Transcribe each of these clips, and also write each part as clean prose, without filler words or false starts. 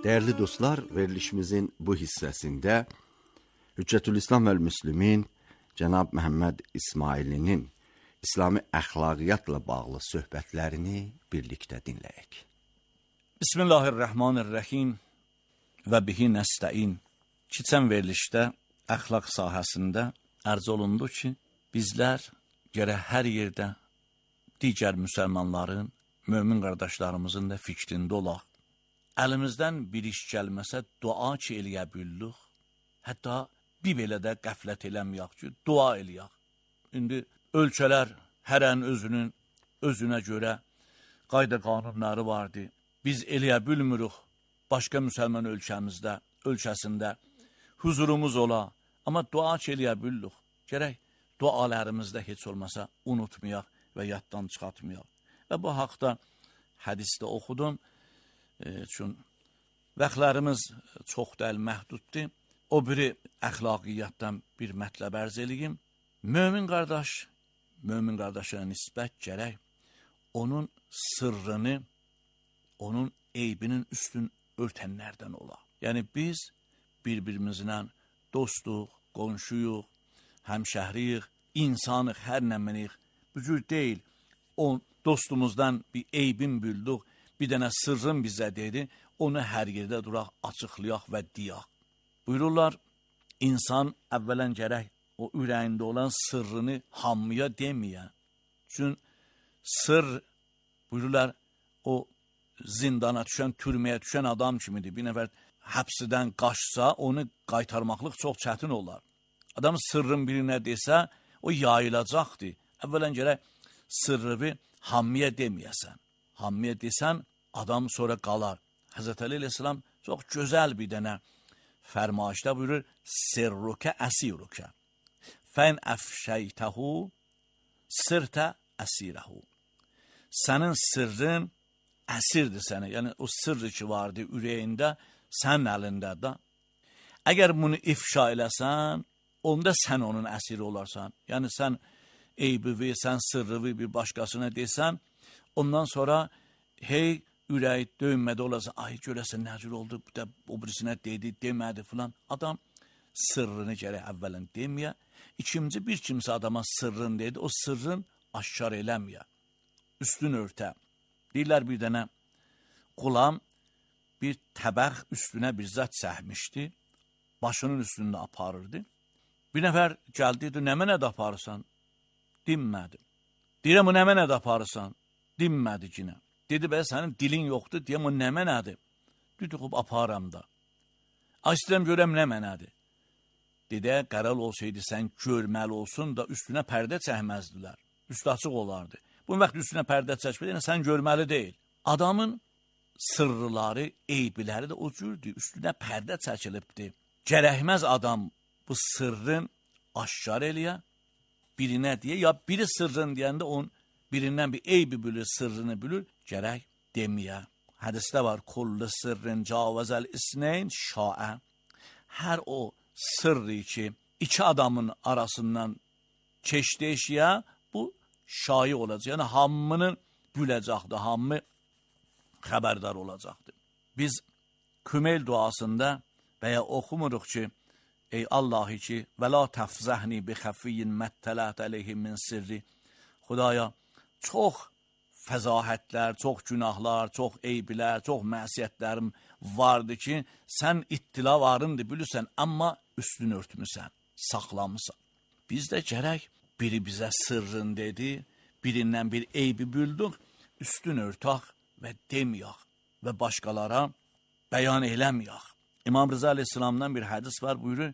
Değerli dostlar, verilişimizin bu hissəsində Hüccətülislam və Müslümin Cənab Məhəmməd İsmailinin İslami əxlaqiyyatla bağlı söhbətlərini birlikdə dinləyək. Bismillahirrahmanirrahim və bihi nəstəin. Keçən verilişdə əxlaq sahəsində ərz olundu ki, bizlər gərək hər yerdə digər müsəlmanların, mömin qardaşlarımızın da fikrində olaq. Əlimizdən bir iş gəlməsə dua ki eləyə bildik. Hətta bir belə də qəflət eləməyək ki, dua eləyək. İndi ölkələr hərən özünə görə qayda qanunları vardı. Biz eləyə bilmirik başqa müsəlman ölkəsində huzurumuz ola. Amma dua ki eləyə bildik. Gərək dualarımızda heç olmasa unutmayaq və yaddan çıxartmayaq. Və bu haqda hədisdə oxudum. Çünki vaxtlarımız çox deyil, məhduddur. O biri əxlaqiyyatdan bir mətləb ərz eləyim. Mömin qardaşına nisbət gərək onun sırrını, onun eybinin üstün örtənlərdən ola. Yəni biz bir-birimizlə dostuq, qonşuyuq, həmşəhriyik, insanıq, hər nəməniyik. Bu cür deyil. O dostumuzdan bir eybin bildik, bir dənə sırrın bizə dedi, onu hər yerdə duraq, açıqlayaq və deyaq. Buyururlar, insan əvvələn gərək o ürəyində olan sırrını hamıya deməyə. Çünki sır, buyururlar, o zindana düşən, türməyə düşən adam kimidir. Bir nəfər həbsdən qaçsa, onu qaytarmaqlıq çox çətin olar. Adam sırrın birinə desə, o yayılacaqdır. Əvvələn gərək sırrını hamıya deməyəsən. Hamıya desən, adam sonra qalar. Həzrət Əli Aleyhisselam çox gözəl bir dənə fərmayişdə buyurur, sirrukə əsirukə, fən əfşəytəhu, sirtə əsirəhu. Sənin sırrın əsirdir sənə, yəni o sırrı ki vardı ürəyində, sənin əlindədir. Əgər bunu ifşa eləsən, onda sən onun əsiri olarsan. Yəni sən eybivi, sən sırrıvi bir başqasına desən, ondan sonra hey ürəyi döyünmədə olarsa, ay görəsən nəcür oldu, o birisinə dedi, demədi filan. Adam sırrını gərək əvvələn deməyə. İkinci bir kimsə adama sırrın dedi, o sırrın aşkar eləməyə. Üstün örtə. Deyirlər bir dənə qulam bir təbəx üstünə bir zət səhmişdi, başının üstündə aparırdı. Bir nəfər gəldi, dedi, nə mənə də aparırsan? Dinmədi. Deyirəm, o nə mənə də aparırsan? Dinmədi yine. Dedi, bəyə sənin dilin yoxdur, deyəm, o nə mənədir? Dedi, xub, aparam da. İstəyirəm, görəm nə mənədir? Dedi, qəral olsaydı, sən görməli olsun da üstünə pərdə çəkməzdilər. Üstü açıq olardı. Bu vaxt üstünə pərdə çəkmədi, yəni sən görməli deyil. Adamın sırrıları, eybiləri də o cürdür, üstünə pərdə çəkilibdir. Gərəkməz adam bu sırrın aşkar eləyə, birinə deyə, ya biri sırrın deyəndə onun birindən bir eybi bilir, sırrını bilir, gərək deməyə. Hədisdə var, kullu sırrın cavazəl isneyn şaə. Hər o sırrı ki, iki adamın arasından keçdi eşiyə, bu şayi olacaq. Yəni, hamının biləcəkdir, hamı xəbərdar olacaqdır. Biz Kümeyl duasında və ya oxumuruq ki, ey Allahi ki, və la təfzəhni bi xəfiyyin məttələt əleyhim min sirri. Xudaya, çox fəzahətlər, çox günahlar, çox eybilər, çox məsiyyətlərim vardı ki, sən ittila varındır, bilirsən, amma üstünü örtmüsən, saxlamısan. Biz də gərək biri bizə sırrın dedi, birindən bir eybi bildik, üstün örtək və deməyək və başqalara bəyan eləməyək. İmam Rıza Aleyhisselamdan bir hədis var, buyurur,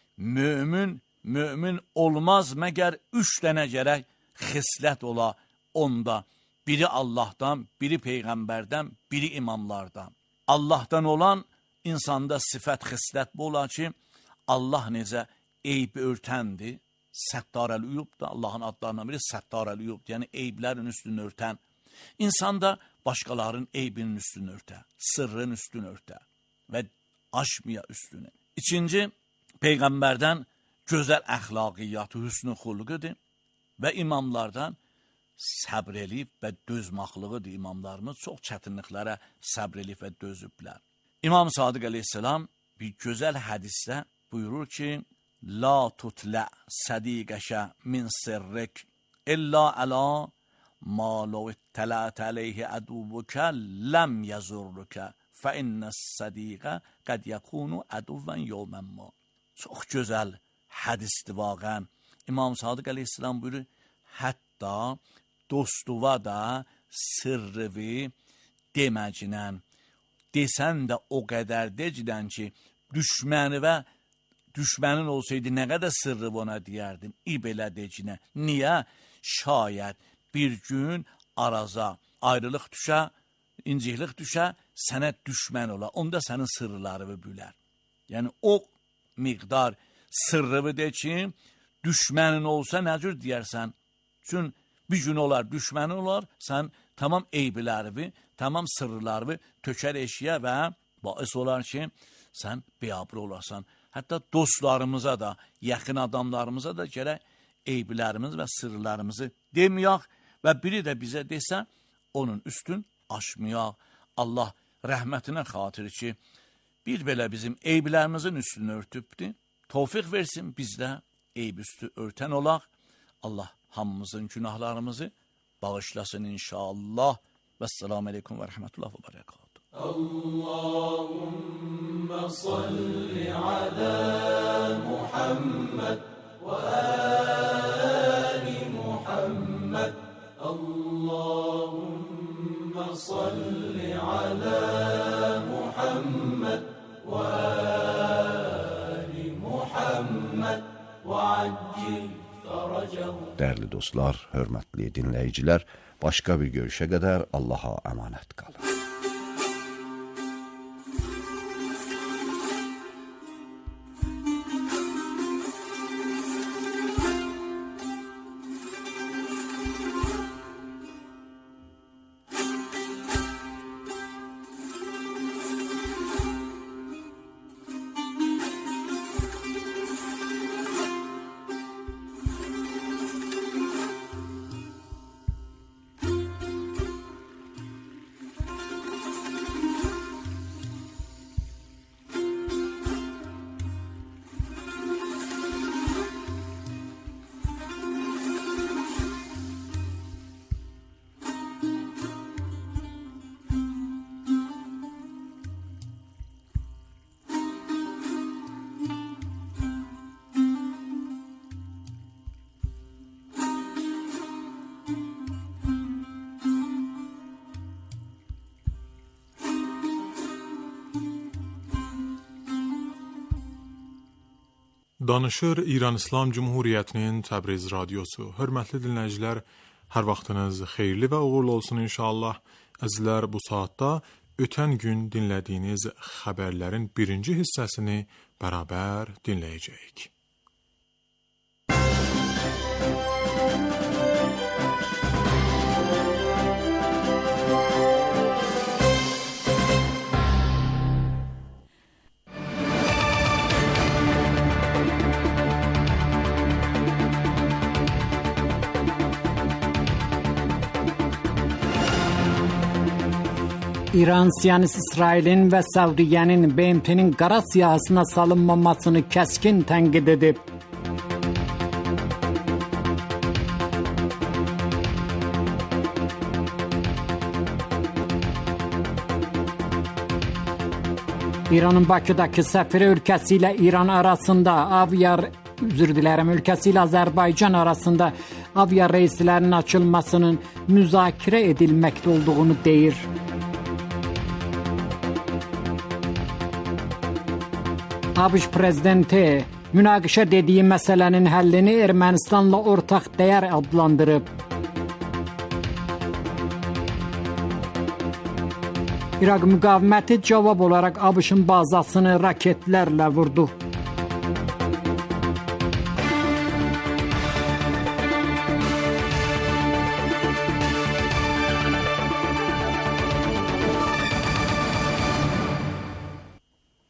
mömin olmaz məgər 3 dənə gərək xislət ola onda. Biri Allahdan, biri Peyğəmbərdən, biri imamlardan. Allahdan olan insanda sifət xislət bu olar ki, Allah necə eybi örtəndir, Səttarəl-Uyub da Allahın adlarından biri Səttarəl-Uyub, yəni eyblərin üstünü örtən. İnsan da başqalarının eybinin üstünü örtə, sırrın üstünü örtə və aşmaya üstünü. İkinci, Peyğəmbərdən gözəl əxlaqiyyatı, hüsnü xulqudur və imamlardan səbr eləyib və dözmaqlığıdır imamlarımız. Çox çətinliklərə səbr eləyib və dözüblər. İmam Sadiq Aleyhisselam bir güzel hadiste buyurur ki, La tutla sadiqəşə min sirrik illa ala ma law ittalat alayhi adubuka lam yazurruka fa innas sadiqa qad yakunu aduvan yawman ma. Çox gözəl hadisdir vaqən. İmam Sadiq Aleyhisselam buyurur, hətta dostuva da sırrıvi deməcinən, desən də o qədər decidən ki, düşmənin olsaydı nə qədər sırrı ona deyərdin, belə decinə. Niyə? Şayət bir gün araza, ayrılıq düşə, inciklik düşə, sənə düşmən ola, onda sənin sırrılarını bülər. Yəni o miqdar sırrını de ki, düşmənin olsa nə cür deyərsən? Çünki bir gün olar, düşmənin olar, sən tamam eybilərini, tamam sırrılarını tökər eşiyə və bais olar ki, sən beyabır olarsan. Hətta dostlarımıza da, yaxın adamlarımıza da gərək eybilərimiz və sırrılarımızı deməyək və biri də bizə desə, onun üstün aşmayaq. Allah rəhmətinə xatir ki, bir belə bizim eybilərimizin üstünü örtübdür. Tevfiq versin, biz də eyb üstü örtən olaq. Allah hamımızın günahlarımızı bağışlasın inşallah. Vəssalamu aleykum və rəhmətullah və bərəkatuhu. اللهم صل على محمد وآل محمد اللهم صل على محمد وآل محمد وعجل فرجه. Dəyərli dostlar, hörmətli dinləyicilər, başqa bir görüşə qədər Allaha əmanət qalın. Danışır İran İslam Cumhuriyyətinin Təbriz radiosu. Hörmətli dinləyicilər, hər vaxtınız xeyirli və uğurlu olsun inşallah. Əzizlər, bu saatda ötən gün dinlədiyiniz xəbərlərin birinci hissəsini bərabər dinləyəcəyik. İran, Siyonist İsrailin və Səudiyyənin BMT-nin qara siyahısına salınmamasını kəskin tənqid edib. İranın Bakıdakı səfiri ölkəsi ilə İran arasında ölkəsi ilə Azərbaycan arasında aviar reyslərinin açılmasının müzakirə edilməkdə olduğunu deyir. ABŞ prezidenti münaqişə dediyi məsələnin həllini Ermənistanla ortaq dəyər adlandırıb. İraq müqaviməti cavab olaraq ABŞ-ın bazasını raketlərlə vurdu.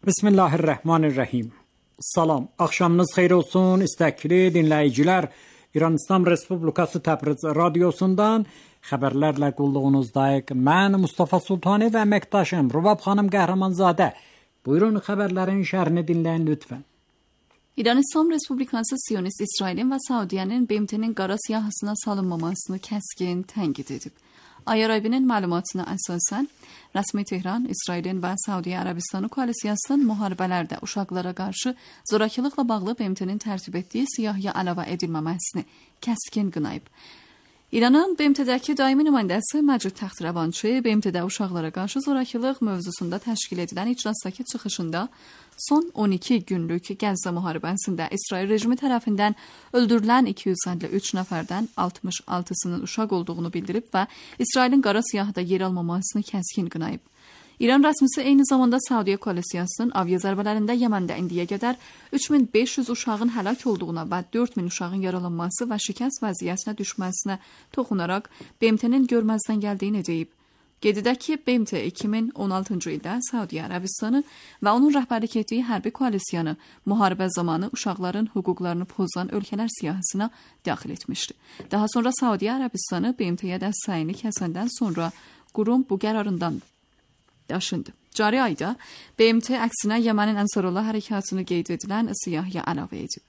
Bismillahirrahmanirrahim. Salam, axşamınız xeyir olsun istəkli dinləyicilər. İran İslam Respublikası Təbriz radiosundan xəbərlərlə qulluğunuzdayıq. Mən Mustafa Sultani və əməkdaşım Rubab xanım Qəhrəmanzadə. Buyurun xəbərlərin şərhini dinləyin lütfən. İran İslam Respublikası Siyonist İsrailin və Saudiyanın BMT-nin qara siyahısına salınmamasını kəskin tənqid edib. Ayarabinin məlumatına əsasən, rəsmi Tehran, İsrailin və Saudiya Ərəbistanı koalisiyasının müharibələrdə uşaqlara qarşı zorakılıqla bağlı BMT-nin tərtib etdiyi siyahıya əlavə edilməməsini kəskin qınayıb. İranın BMT-dəki daimi nümayəndəsi Məcid Taxtrəvançı BMT-də uşaqlara qarşı zorakılıq mövzusunda təşkil edilən iclasdakı çıxışında son 12 günlük Qəzza müharibəsində İsrail rejimi tərəfindən öldürülən 253 nəfərdən 66-sının uşaq olduğunu bildirib və İsrailin qara siyahıda yer almamasını kəskin qınayıb. İran rəsmisi eyni zamanda Saudiya koalisiyasının avia zərbələrində Yəməndə indiyə qədər 3500 uşağın həlak olduğuna və 4000 uşağın yaralanması və şikəst vəziyyətinə düşməsinə toxunaraq BMT-nin görməzdən gəldiyini deyib. Qeyd edək ki, BMT 2016-cı ildə Saudiya Ərəbistanı və onun rəhbərlik etdiyi hərbi koalisiyanı müharibə zamanı uşaqların hüquqlarını pozan ölkələr siyahısına daxil etmişdi. Daha sonra Saudiya Ərəbistanı BMT-yə dəstəyini kəsəndən sonra qurum bu qərarından daşındı. Cari ayda BMT əksinə Yəmənin Ənsarullah hərəkatını qeyd edilən siyahıya əlavə edib.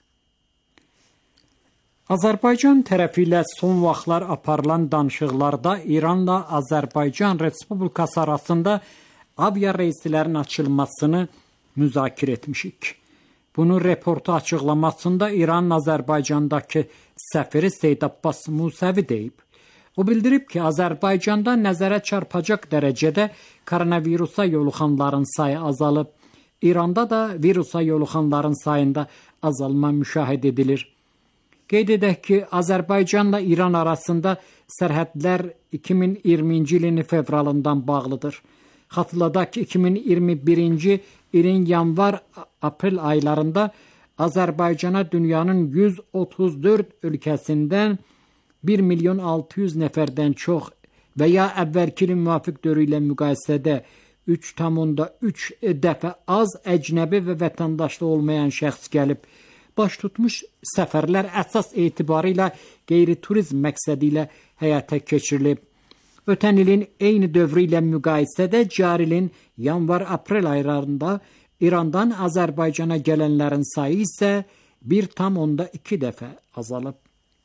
Azərbaycan tərəfi ilə son vaxtlar aparılan danışıqlarda İranla Azərbaycan Respublikası arasında avia reyslərin açılmasını müzakirə etmişik. Bunu reportu açıqlamasında İranın Azərbaycandakı səfiri Seyd Abbas Musəvi deyib. O bildirib ki, Azərbaycanda nəzərə çarpacaq dərəcədə koronavirusa yoluxanların sayı azalıb. İranda da virusa yoluxanların sayında azalma müşahidə edilir. Qeyd edək ki, Azərbaycanla İran arasında sərhədlər 2020-ci ilin fevralından bağlıdır. Xatırladaq ki, 2021-ci ilin yanvar-aprel aylarında Azərbaycana dünyanın 134 ölkəsindən 1.600.000 nəfərdən çox və ya əvvəlki ilin müvafiq dövrü ilə müqayisədə 3,3 dəfə az əcnəbi və vətəndaşlı olmayan şəxs gəlib. Baş tutmuş səfərlər əsas etibarıyla qeyri-turizm məqsədi ilə həyata keçirilib. Ötən ilin eyni dövrü ilə müqayisədə cari ilin yanvar-aprel aylarında İrandan Azərbaycana gələnlərin sayı isə 1,2 dəfə azalıb.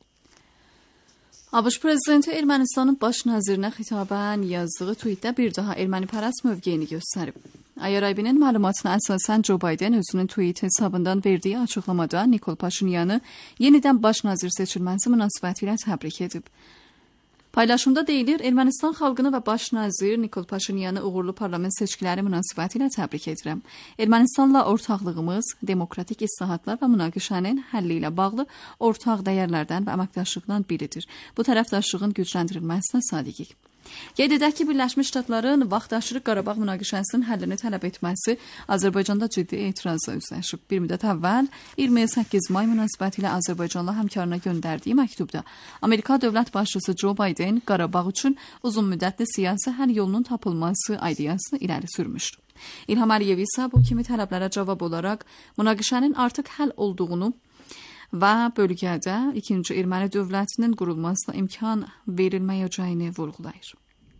ABŞ prezidenti Ermənistanın baş nazirinə xitabən yazdığı tweetdə bir daha ermənipərəst mövqeyini göstərib. Ayarabinin məlumatına əsasən Joe Biden özünün tweet hesabından verdiyi açıqlamada Nikol Paşinyanı yenidən baş nazir seçilməsi münasibətilə təbrik edib. Paylaşımda deyilir, Ermənistan xalqını və baş nazir Nikol Paşinyanı uğurlu parlament seçkiləri münasibətilə təbrik edirəm. Ermənistanla ortaqlığımız demokratik islahatlar və münaqişənin həlli ilə bağlı ortaq dəyərlərdən və əməkdaşlıqdan biridir. Bu tərəfdaşlığın gücləndirilməsinə sadiqik. Qeyd edək ki, Birləşmiş Ştatların vaxtaşırı Qarabağ münaqişəsinin həllini tələb etməsi Azərbaycanda ciddi etirazla üzləşib. Bir müddət əvvəl 28 may münasibətilə Azərbaycanla həmkarına göndərdiyi məktubda Amerika dövlət başçısı Joe Biden Qarabağ üçün uzun müddətli siyasi həll yolunun tapılması ideyasını irəli sürmüşdü. İlham Əliyev isə bu kimi tələblərə cavab olaraq münaqişənin artıq həll olduğunu və bölgədə ikinci erməni dövlətinin qurulmasına imkan verilməyəcəyini vurğulayır.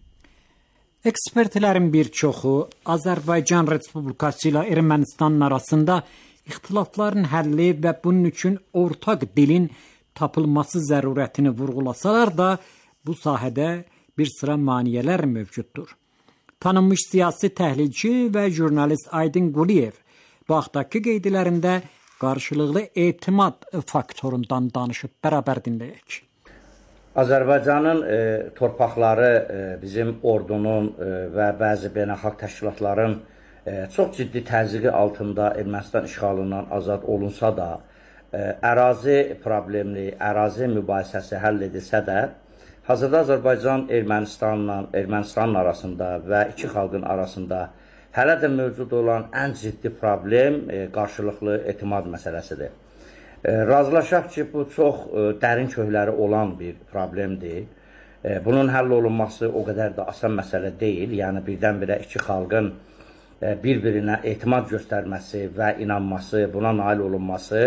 Ekspertlərin bir çoxu Azərbaycan Respublikası ilə Ermənistanın arasında ixtilafların həlli və bunun üçün ortaq dilin tapılması zərurətini vurğulasalar da, bu sahədə bir sıra maneələr mövcuddur. Tanınmış siyasi təhlilçi və jurnalist Aydın Quliyev bu haqdakı qeydlərində qarşılıqlı etimad faktorundan danışıb. Bərabər dinləyək. Azərbaycanın torpaqları bizim ordunun və bəzi beynəlxalq təşkilatların çox ciddi təzyiqi altında Ermənistan işğalından azad olunsa da, ərazi problemli, ərazi mübahisəsi həll edilsə də, hazırda Azərbaycan Ermənistanın arasında və iki xalqın arasında hələ də mövcud olan ən ciddi problem qarşılıqlı etimad məsələsidir. Razılaşaq ki, bu çox dərin kökləri olan bir problemdir. Bunun həll olunması o qədər də asan məsələ deyil. Yəni, birdən-birə iki xalqın bir-birinə etimad göstərməsi və inanması, buna nail olunması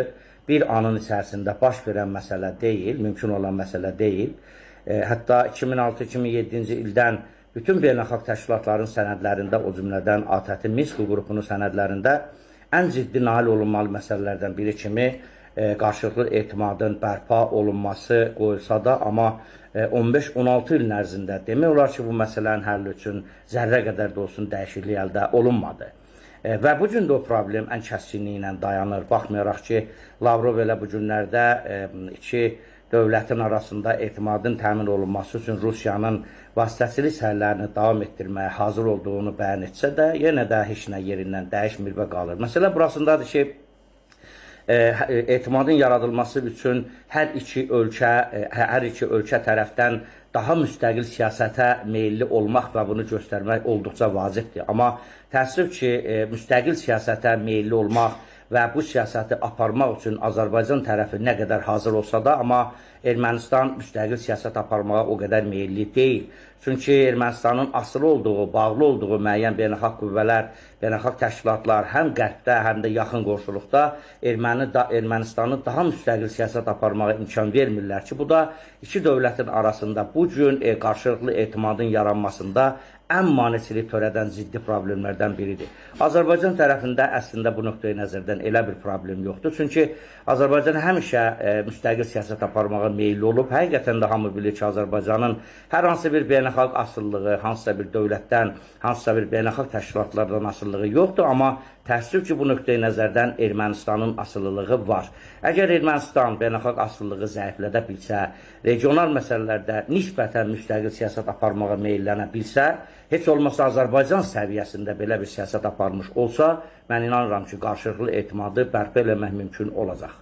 bir anın içərisində baş verən məsələ deyil, mümkün olan məsələ deyil. Hətta 2006-2007-ci ildən bütün beynəlxalq təşkilatların sənədlərində, o cümlədən ATƏT-in Minsk qrupunun sənədlərində ən ciddi nail olunmalı məsələlərdən biri kimi qarşılıqlı etimadın bərpa olunması qoyulsa da, amma 15-16 ilin ərzində demək olar ki, bu məsələnin həlli üçün zərrə qədər də olsun dəyişiklik əldə olunmadı. Və bu gün də o problem ən kəskinliyi ilə dayanır. Baxmayaraq ki, Lavrov elə bu günlərdə iki dövlətin arasında etimadın təmin olunması üçün Rusiyanın vasitəçilik səylərini davam etdirməyə hazır olduğunu bəyan etsə də, yenə də heç nə yerindən dəyişmir və qalır. Məsələ burasındadır ki, etimadın yaradılması üçün hər iki ölkə tərəfdən daha müstəqil siyasətə meyilli olmaq və bunu göstərmək olduqca vacibdir. Amma təəssüf ki, müstəqil siyasətə meyilli olmaq və bu siyasəti aparmaq üçün Azərbaycan tərəfi nə qədər hazır olsa da, amma Ermənistan müstəqil siyasət aparmağa o qədər meyilli deyil. Çünki Ermənistanın asılı olduğu, bağlı olduğu müəyyən beynəlxalq qüvvələr, beynəlxalq təşkilatlar həm qərbdə, həm də yaxın qonşuluqda Ermənistanı daha müstəqil siyasət aparmağa imkan vermirlər ki, bu da iki dövlətin arasında bu gün qarşılıqlı etimadın yaranmasında ən maneçilik törədən ciddi problemlərdən biridir. Azərbaycan tərəfində əslində bu nöqteyi nəzərdən elə bir problem yoxdur. Çünki Azərbaycan həmişə müstəqil siyasət aparmağa meyilli olub. Həqiqətən də hamı bilir ki, Azərbaycanın hər hansı bir beynəlxalq asılılığı, hansısa bir dövlətdən, hansısa bir beynəlxalq təşkilatlardan asılılığı yoxdur. Amma təəssüf ki, bu nöqteyi nəzərdən Ermənistanın asılılığı var. Əgər Ermənistan beynəlxalq asılılığı zəiflədə bilsə, regional məsələlərdə nisbətən müstəqil siyasət aparmağa meyillənə bilsə, heç olmasa Azərbaycan səviyyəsində belə bir siyasət aparmış olsa, mən inanıram ki, qarşılıqlı etimadı bərpa eləmək mümkün olacaq.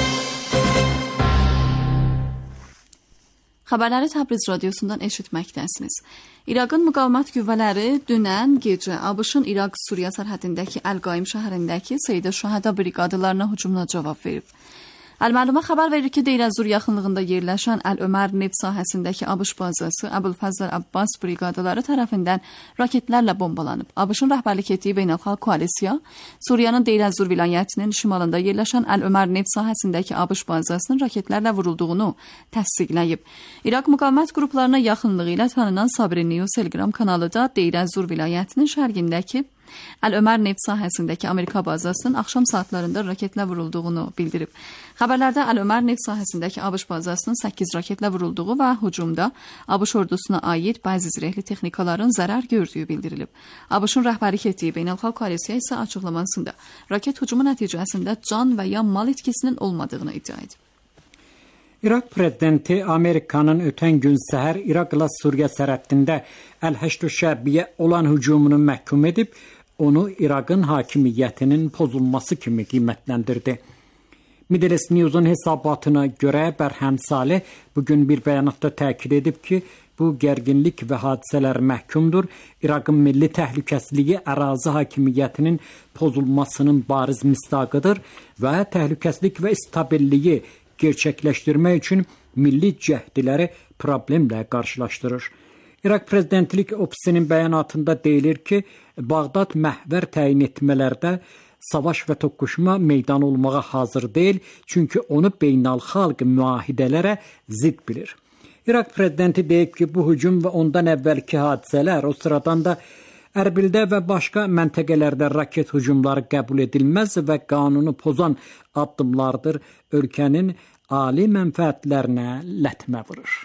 Xəbərləri Təbriz radiosundan eşitməkdəsiniz. İraqın müqavimət qüvvələri dünən gecə ABŞ-ın İraq-Suriya sərhədindəki Əl-Qaim şəhərindəki Seyid Şəhədə briqadalarına hücumuna cavab verib. Əl-Məlumə xəbər verir ki, Deyr-əz-Zur yaxınlığında yerləşən Əl-Ömər neft sahəsindəki ABŞ bazası Əbülfəzl Abbas briqadaları tərəfindən raketlərlə bombalanıb. ABŞ-ın rəhbərlik etdiyi beynəlxalq koalisiya Suriyanın Deyr-əz-Zur vilayətinin şimalında yerləşən Əl-Ömər neft sahəsindəki ABŞ bazasının raketlərlə vurulduğunu təsdiqləyib. İraq müqavimət qruplarına yaxınlığı ilə tanınan Sabri News Telegram kanalı da Deyr-əz-Zur vilayətinin şərqindəki Əl-Ömər neft sahəsindəki Amerika bazasının axşam saatlarında raketlə vurulduğunu bildirib. Xəbərlərdə Əl-Ömər neft sahəsindəki ABŞ bazasının 8 raketlə vurulduğu və hücumda ABŞ ordusuna aid bəzi zirehli texnikaların zərər gördüyü bildirilib. ABŞ-ın rəhbərlik etdiyi beynəlxalq koalisiya isə açıqlamasında raket hücumu nəticəsində can və ya mal itkisinin olmadığını iddia edib. İraq prezidenti Amerikanın ötən gün səhər İraqla Suriya sərhədində Əl-Həşd Şəbiyə olan hücumunu məhkum edib, onu İraqın hakimiyyətinin pozulması kimi qiymətləndirdi. Middle East News-un hesabatına görə Bərhəm Saleh bugün bir bəyanatda təkid edib ki, bu gərginlik və hadisələr məhkumdur. İraqın milli təhlükəsizliyi ərazi hakimiyyətinin pozulmasının bariz misdaqıdır və təhlükəsizlik və stabilliyi gerçəkləşdirmək üçün milli cəhdiləri problemlə qarşılaşdırır. İraq prezidentlik ofisinin bəyanatında deyilir ki, Bağdad məhvər təyin etmələrdə savaş və toqquşma meydan olmağa hazır deyil, çünki onu beynəlxalq müahidələrə zidd bilir. İraq prezidenti deyib ki, bu hücum və ondan əvvəlki hadisələr, o sıradan da Ərbildə və başqa məntəqələrdə raket hücumları qəbul edilməz və qanunu pozan addımlardır, ölkənin ali mənfəətlərinə lətmə vurur.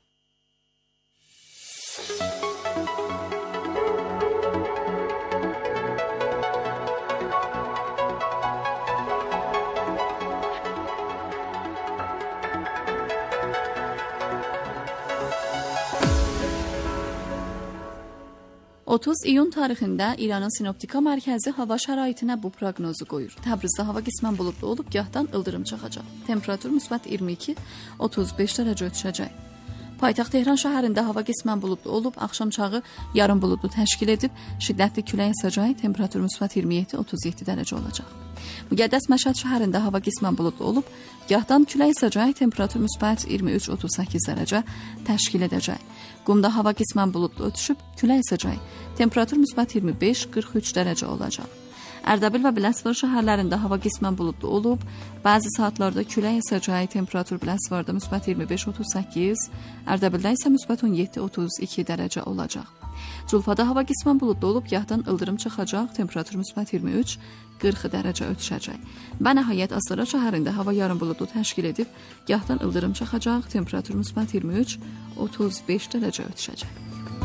"30 iyun tarixində İranın Sinoptika mərkəzi hava şəraitinə bu proqnozu qoyur. Təbrizdə hava qismən buludlu olub, gahdan ildırım çaxacaq. Temperatur müsbət 22-35 dərəcə düşəcək. Paytaxt Tehran şəhərində hava qismən buludlu olub, axşam çağı yarım buludlu təşkil edib, şiddətli külək əsəcək, temperatur müsbət 27-37 dərəcə olacaq. Müqəddəs Məşhəd şəhərində hava qismən buludlu olub, gahdan külək əsəcək, temperatur müsbət 23-38 dərəcə təşkil edəcək. Qumda hava qismən buludlu ötüşüb, külək əsəcək, temperatur müsbət 25-43 dərəcə olacaq. Ərdəbil və Biləsuvar şəhərlərində hava qismən buludlu olub. Bəzi saatlarda külək əsəcək, temperatur Biləsuvarda müsbət 25-38, Ərdəbildə isə müsbət 17-32 dərəcə olacaq. Culfada hava qismən buludlu olub, gahdan ildırım çıxacaq, temperatur müsbət 23-40 dərəcə ötüşəcək. Və nəhayət Astara şəhərində hava yarım buludlu təşkil edib, gahdan ildırım çıxacaq, temperatur müsbət 23-35 dərəcə ötüşəcək.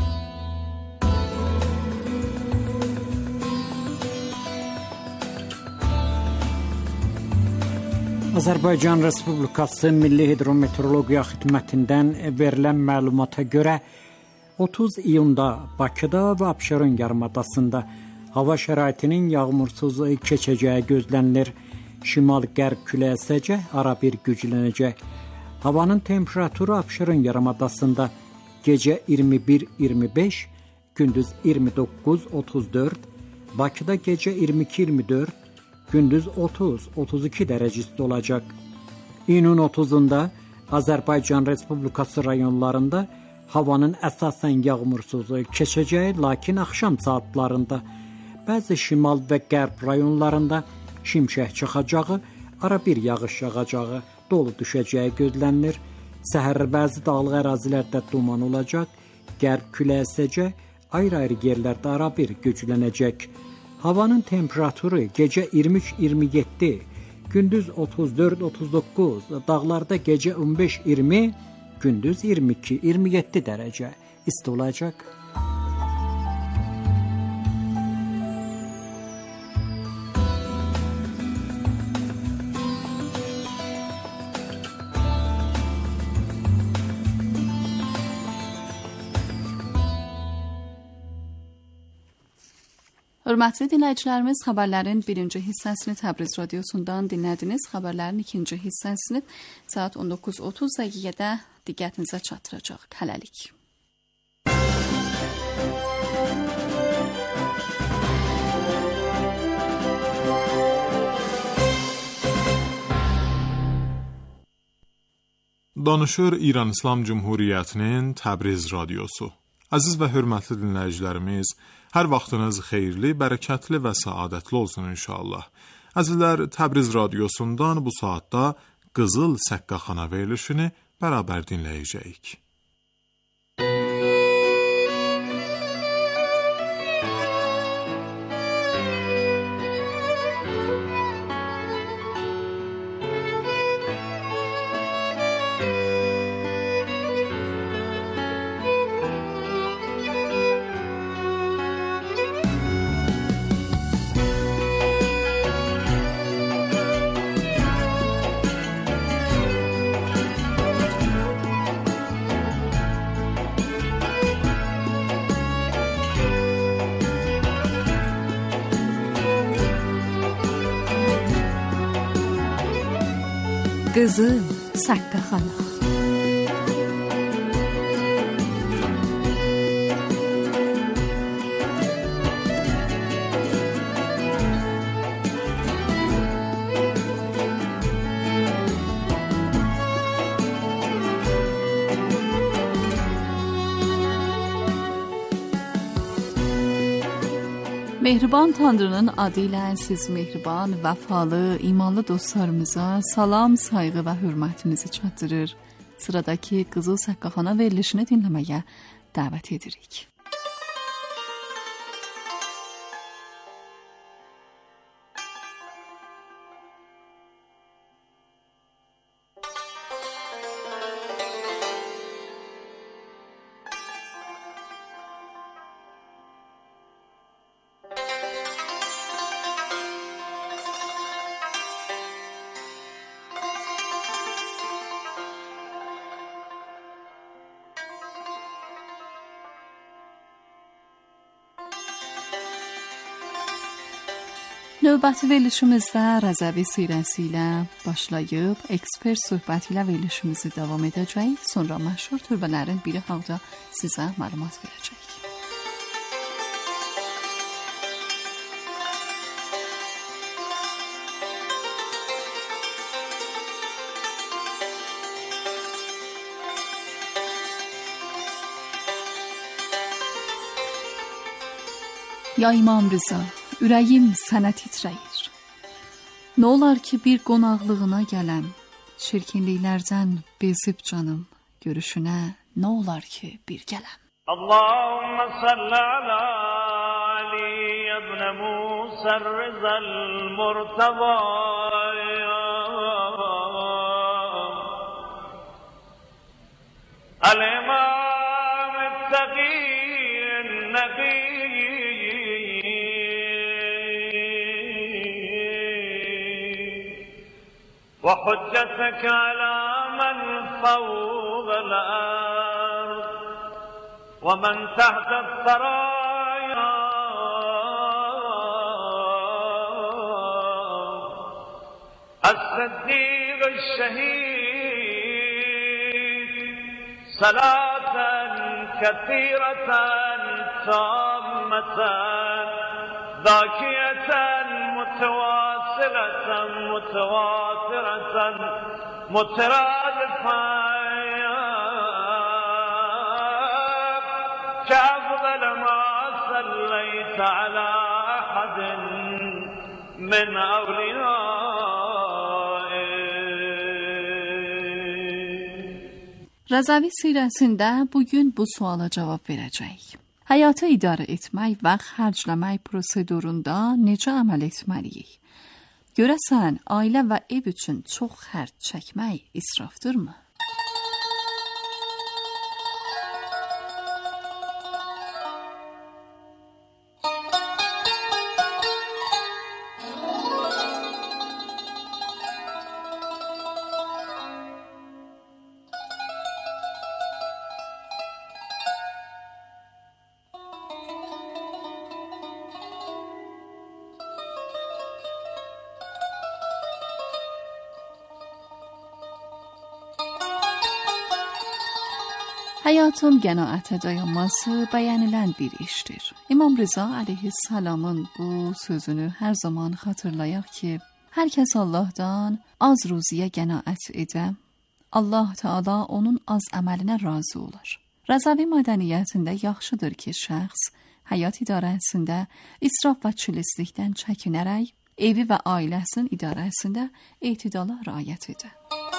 Azərbaycan Respublikası Milli Hidrometeorologiya Xidmətindən verilən məlumata görə 30 iyunda Bakıda və Abşeron yarımadasında hava şəraitinin yağmursuz keçəcəyi gözlənilir. Şimal-qərb küləyi əsəcək, arabir güclənəcək. Havanın temperaturu Abşeron yarımadasında gecə 21-25, gündüz 29-34, Bakıda gecə 22-24, gündüz 30-32 dərəcə isti olacaq. İyunun 30-unda Azərbaycan Respublikası rayonlarında havanın əsasən yağmursuz keçəcəyi, lakin axşam saatlarında bəzi şimal və qərb rayonlarında şimşək çaxacağı, arabir yağış yağacağı, dolu düşəcəyi gözlənilir. Səhər bəzi dağlıq ərazilərdə duman olacaq, qərb küləyi əsəcək, ayrı-ayrı yerlərdə arabir güclənəcək. Havanın temperaturu gecə 23-27, gündüz 34-39, dağlarda gecə 15-20, gündüz 22-27 dərəcə isti olacaq. Hörmətli dinləyicilərimiz, xəbərlərin birinci hissəsini Təbriz radiosundan dinlədiniz. Xəbərlərin ikinci hissəsini saat 19:30 dəqiqədə diqqətinizə çatdıracaq. Hələlik. Danışır İran İslam Cumhuriyyətinin Təbriz radiosu. Əziz və hörmətli dinləyicilərimiz, hər vaxtınız xeyirli, bərəkətli və səadətli olsun inşallah. Əzizlər, Təbriz radiosundan bu saatda Qızıl Səqqaxana verilişini bərabər dinləyəcəyik. Qızıl Səqqaxana. Mehriban Tanrının adı ilə siz mehriban, vəfalı, imanlı dostlarımıza salam, sayğı və hörmətimizi çatdırır. Sıradakı Qızıl Səqqaxana verilişini dinləməyə dəvət edirik. Növbəti verilişimizdə Rəzəvi sirəsi ilə başlayıb, ekspert söhbəti ilə verilişimizi davam edəcək, sonra məşhur türbələrin biri haqda sizə məlumat verəcək. Ya İmam Rıza, ürəyim sənə titrəyir. Nə olar ki bir qonaqlığına gələm, çirkinliklərdən bezib canım, görüşünə nə olar ki bir gələm. Allahumma salli ala Ali ibn Musa ar-Riza al-Murtada al-Imam al-Taqi al-Nabi وحجتك على من فوق الأرض ومن تحت الثرايا الصديق الشهيد صلاة كثيرة تامة ذاكية متواصلة متواترة مترادفة كأفضل ما صليت على أحد من أوليائك. Rəzavi sirəsində bugün bu suala cavab verəcəyik. Həyatı idarə etmək və xərcləmək prosedurunda necə əməl etməliyik? Görəsən, ailə və ev üçün çox xərc çəkmək israfdırmı? Həyatın qənaətə dayanması bəyənilən bir işdir. İmam Rıza əleyhissalamın bu sözünü hər zaman xatırlayaq ki, hər kəs Allahdan az ruziyə qənaət edə, Allah Teala onun az əməlinə razı olar. Rəzavi mədəniyyətində yaxşıdır ki, şəxs həyat idarəsində israf və çilizlikdən çəkinərək, evi və ailəsinin idarəsində etidala riayət edə.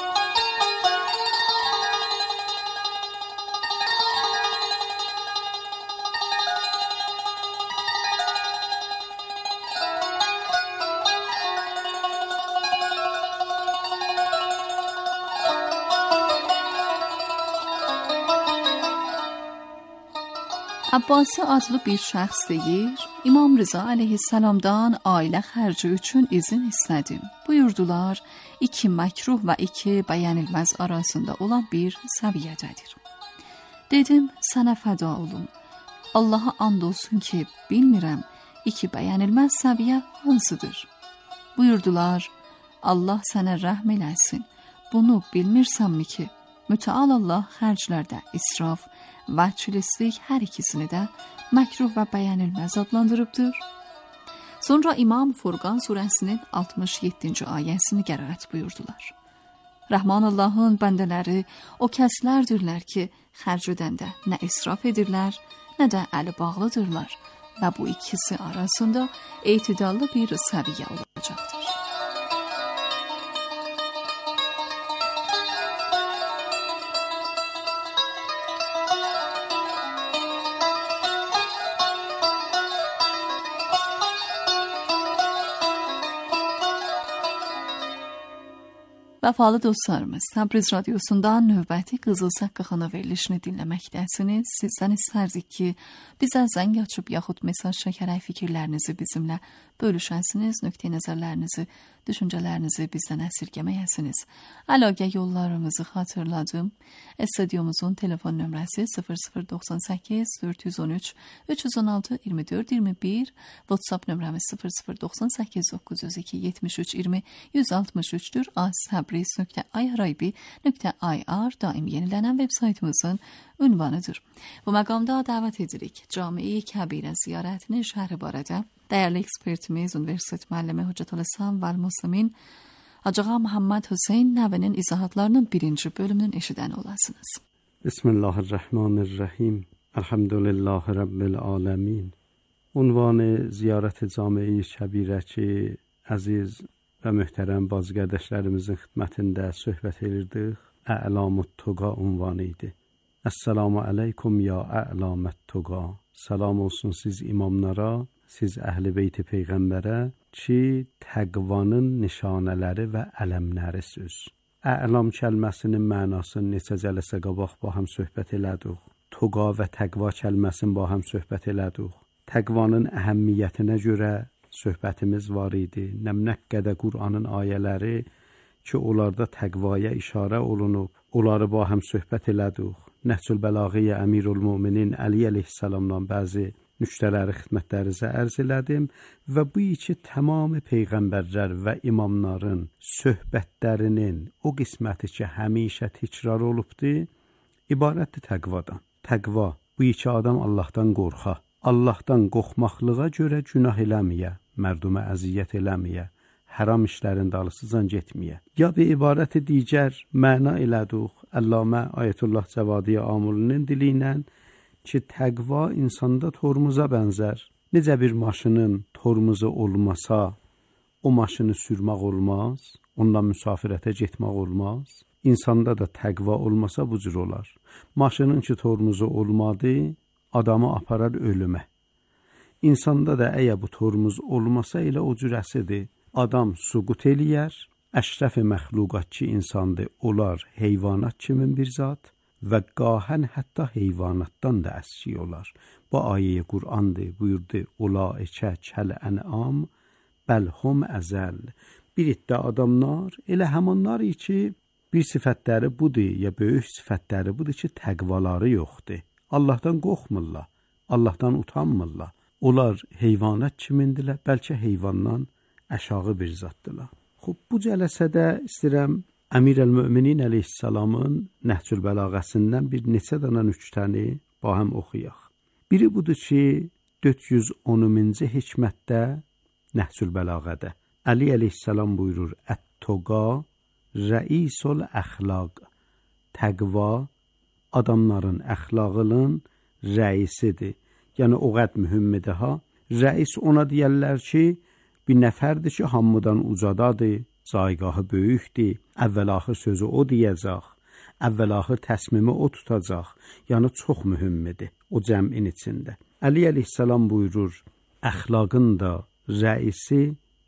Abbasi adlı bir şəxs deyir, İmam Rıza əleyhissalamdan ailə xərci üçün izin istədim. Buyurdular, 2 məkruh və 2 bəyənilməz arasında olan bir səviyyədədir. Dedim, sənə fəda olum. Allaha and olsun ki, bilmirəm, 2 bəyənilməz səviyyə hansıdır? Buyurdular, Allah sənə rəhm eləsin. Bunu bilmirsənmi ki, mütəal Allah xərclərdə israf və çilizlik hər ikisini də məkruh və bəyənilməz adlandırıbdır. Sonra İmam Furqan surəsinin 67-ci ayəsini qiraət buyurdular. Rəhman Allahın bəndələri o kəslərdirlər ki, xərc edəndə nə israf edirlər, nə də əli bağlıdırlar və bu ikisi arasında etidallı bir səviyyə olacaqdır. Vəfalı dostlarımız, Təbriz radiosundan növbəti Qızıl Saqqı xana verilişini dinləməkdəsiniz. Sizdən istərdik ki, bizə zəng açıb yaxud mesaj çəkərək fikirlərinizi bizimlə bölüşəsiniz, nöqtə nəzərlərinizi, düşüncələrinizi bizdən əsirgəməyəsiniz. Əlaqə yollarımızı xatırladım. Studiomuzun telefon nömrəsi 0098 413 316 24 21, WhatsApp nömrəmiz 0098 902 73 20 163-dür. Təbriz.irib.ir daim yenilənən veb saytımızın ünvanıdır. Bu məqamda dəvət edirik. Cami-i Kəbirə ziyarətini şərhi barədə dəyərli ekspertimiz, Universitet müəllimi Hüccətül-İslam və Müslimin Hacığa Muhammed Hüseyn Nəvinin izahatlarının 1-ci bölümünün eşidən olasınız. Bismillahirrahmanirrahim. Elhamdülillahi Rabbil alemin. عنوان ziyarət camiyi kəbirə ki, əziz və möhtərəm bazı qardaşlarımızın xidmətində söhbət edirdik, Ə'lamut Tuqa ünvanı idi. Esselamu aleykum ya Ə'lamət Tuqa. Salam olsun siz imamlara, siz Əhl-i Beyt-i Peyğəmbərə ki, təqvanın nişanələri və ələmlərisiz. Ə'lam kəlməsinin mənasını neçə cələsə qabaq ba həm söhbət elədik. Tuqa və təqva kəlməsini ba həm söhbət elədik. Təqvanın əhəmmiyyətinə görə söhbətimiz var idi. Nə qədər Qur'anın ayələri ki, onlarda təqvaya işarə olunub, onları ba həm söhbət elədik. Nəhcül Bəlağiyyə Əmirul Müminin Əli əleyhissalamdan bəzi nüktələri xidmətlərinizə ərz elədim və bu iki tamamı peyğəmbərlər və imamların söhbətlərinin o qisməti ki, həmişə təkrar olubdu, ibarətdir təqvadan. Təqva, bu iki adam Allahdan qorxa. Allahdan qorxmaqlığa görə günah eləməyə, mərdumə əziyyət eləməyə, haram işlərin dalısıcan getməyə. Ya bir ibarəti digər məna elədik, Əllamə Ayətullah Cəvadi Amulinin dili ilə ki, təqva insanda tormuza bənzər. Necə bir maşının tormuzu olmasa, o maşını sürmək olmaz, ondan müsafirətə getmək olmaz. İnsanda da təqva olmasa bu cür olar. Maşının ki, tormuzu olmadı, adamı aparar ölümə. İnsanda da əgər bu tormuz olmasa elə o cürəsidir. Adam suqut eləyər, əşrəf-i məxluqat ki, insandır, olar heyvanat kimin bir zat və qahən hətta heyvanatdan da əski olar. Bu ayəyə Qur'andır, buyurdu, Ulaikə kəl-ən'am bəlhum əzəl. Bir iddə adamlar, elə həmanlar ki, bir sifətləri budur, ya böyük sifətləri budur ki, təqvaları yoxdur. Allahdan qorxmurlar, Allahdan utanmırlar. Onlar heyvanat kimindilər, bəlkə heyvandan aşağı bir zatdılar. Xub, bu cələsədə istəyirəm Əmir əl-Müminin əleyhissalamın Nəhcül Bəlağəsindən bir neçə dana nüktəni bahəm oxuyaq. Biri budur ki, 410-cu hikmətdə Nəhcül Bəlağədə Əli əleyhissalam buyurur, Ət-Tuqa rəisul əxlaq. Təqva adamların əxlaqının rəisidir. Yəni o qəd mühümmidir ha. Rəis ona deyərlər ki, bir nəfərdir ki, hamıdan ucadadır, caygahı böyükdür, əvvəl-axır sözü o deyəcək, əvvəl-axır təsmimi o tutacaq, yəni çox mühümmidir o cəmin içində. Əli əleyhissalam buyurur, əxlaqın da rəisi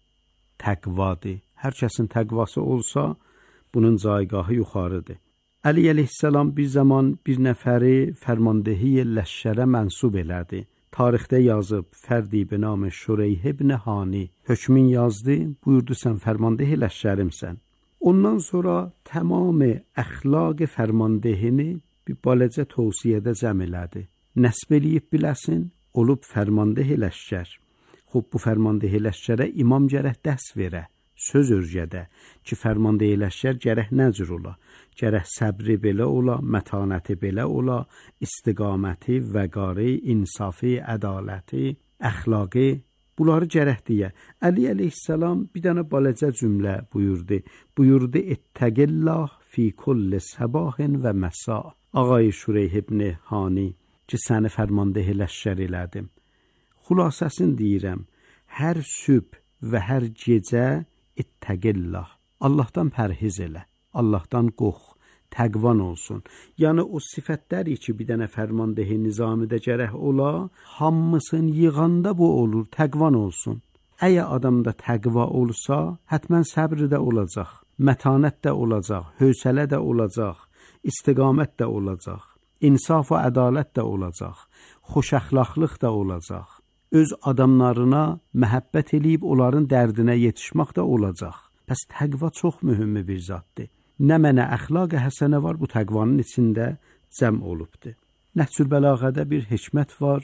təqvadır. Hər kəsin təqvası olsa, bunun caygahı yuxarıdır. Əli əleyhissalam bir zaman bir nəfəri fərmandehi ləşkərə mənsub elədi. Tarixdə yazıb, fərdi binamı Şureyh ibn Hani hökmün yazdı, buyurdu sən fərmandehi ləşkərimsən. Ondan sonra tamamı əxlaq fərmandehini bir baləcə tövsiyədə cəm elədi. Nəsb eləyib biləsin, olub fərmandehi ləşkər. Xub, bu fərmandehi ləşkərə imam gərək dərs verə, söz örgədə ki, fərmandehi ləşkər gərək nəcür ola. Gərək səbri belə ola, mətanəti belə ola, istiqaməti, vəqari, insafi, ədaləti, əxlaqi, bunları gərək deyə. Əli əleyhissalam bir dənə baləcə cümlə buyurdu. Buyurdu, ittəqillah fi kulli səbahin və məsa. Ağay Şureyh ibn Hani ki, səni fərmandehi ləşkər elədim. Xülasəsini deyirəm, hər sübh və hər gecə ittəqillah. Allahdan pərhiz elə. Allahdan qorx, təqvan olsun. Yəni o sifətləri ki, bir dənə fərmandehi nizamidə gərək ola, hamısını yığanda bu olur, təqvan olsun. Əgər adamda təqva olsa, hətmən səbr də olacaq, mətanət də olacaq, hövsələ də olacaq, istiqamət də olacaq, insaf və ədalət də olacaq, xoş əxlaqlıq da olacaq, öz adamlarına məhəbbət eləyib onların dərdinə yetişmək də olacaq. Bəs təqva çox mühüm bir zatdır. Nə mənə əxlaq-ı həsənə var, bu təqvanın içində cəm olubdur. Nəhcül Bəlağədə bir hikmət var,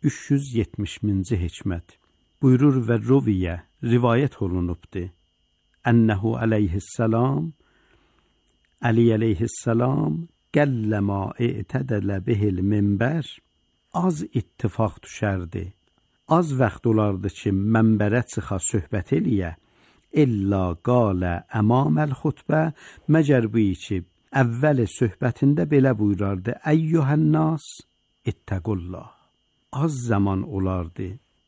370-ci hikmət. Buyurur və ruviyyə, rivayət olunubdur. Ənəhu əleyhissalam, Əli əleyhissalam, qəlləmə i'tədələ bihil minbər, az ittifaq düşərdi. Az vaxt olardı ki, mənbərə çıxa söhbət eləyə, İlla qalə əmaməl xutbə, məgər bu ki, əvvəli söhbətində belə buyurardı, əyyuhənnas ittəqullah. Az zaman olardı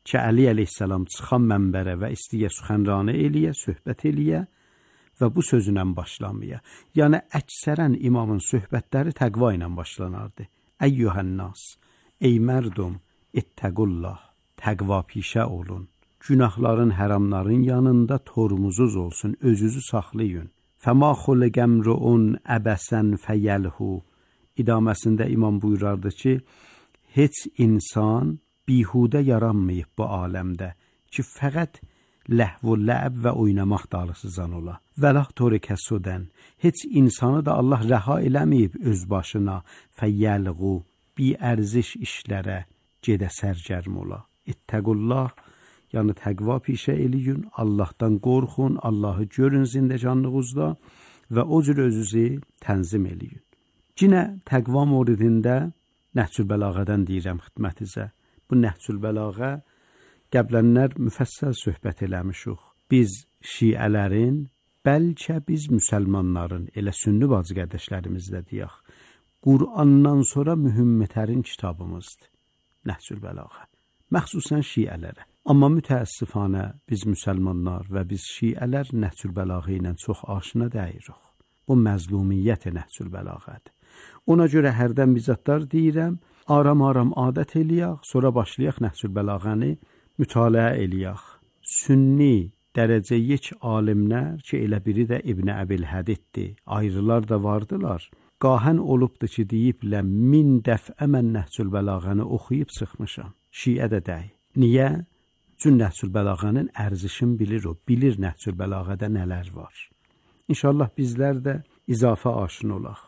ki Əli əleyhissalam çıxan mənbərə və istəyə süxənranə eləyə, söhbət eləyə və bu sözünlə başlamaya. Yəni əksərən imamın söhbətləri təqva ilə başlanardı. Əyyuhənnas, ey mərdum, ittəqullah, təqva pişə olun. Günahların, həramların yanında tormuzuz olsun, özünüzü saxlayın. Fəma xuliqəmruun əbəsən fəyəlhu. İdaməsində imam buyurardı ki, heç insan bihudə yaranmayıb bu aləmdə ki, fəqət ləhv və ləb və oynamaq dalısızan ola. Vəlah tori kəsudən, heç insanı da Allah rəha eləməyib öz başına, fəyəlğu, bi ərziş işlərə gedə sərgərm ola. İttəqullah, yəni təqva pişə eləyin, Allahdan qorxun, Allahı görün zindəcanlığınızda və o cür özünüzü tənzim eləyin. Yenə təqva mövridində Nəhcül Bəlağədən deyirəm xidmətinizə. Bu Nəhcül Bəlağə qəblənlər müfəssəl söhbət eləmişik. Biz şiələrin, bəlkə biz müsəlmanların, elə sünni bacı qardaşlarımızda deyək, Qur'andan sonra mühümmətərin kitabımızdır. Nəhcül Bəlağə. Məxsusən şiələrə. Amma mütəəssifanə biz müsəlmanlar və biz şiələr Nəhcül Bəlağə ilə çox aşina deyirik. Bu məzlumiyyət Nəhcül Bəlağədir. Ona görə hərdən bizatlar deyirəm, aram-aram adət eləyək, sonra başlayaq Nəhcül Bəlağəni mütaliə eləyək. Sünni dərəcə yek alimlər ki, elə biri də İbn Əbil Hədiddir, ayrılar da vardılar. Qahən olubdur ki, deyiblə 1000 dəfə mən Nəhcül Bəlağəni oxuyub çıxmışam. Şiə də dəy. Niyə? Cün Nəhcül Bəlağənin ərzişin bilir o, bilir Nəhcül Bəlağədə nələr var. İnşallah bizlər də izafə aşın olaq.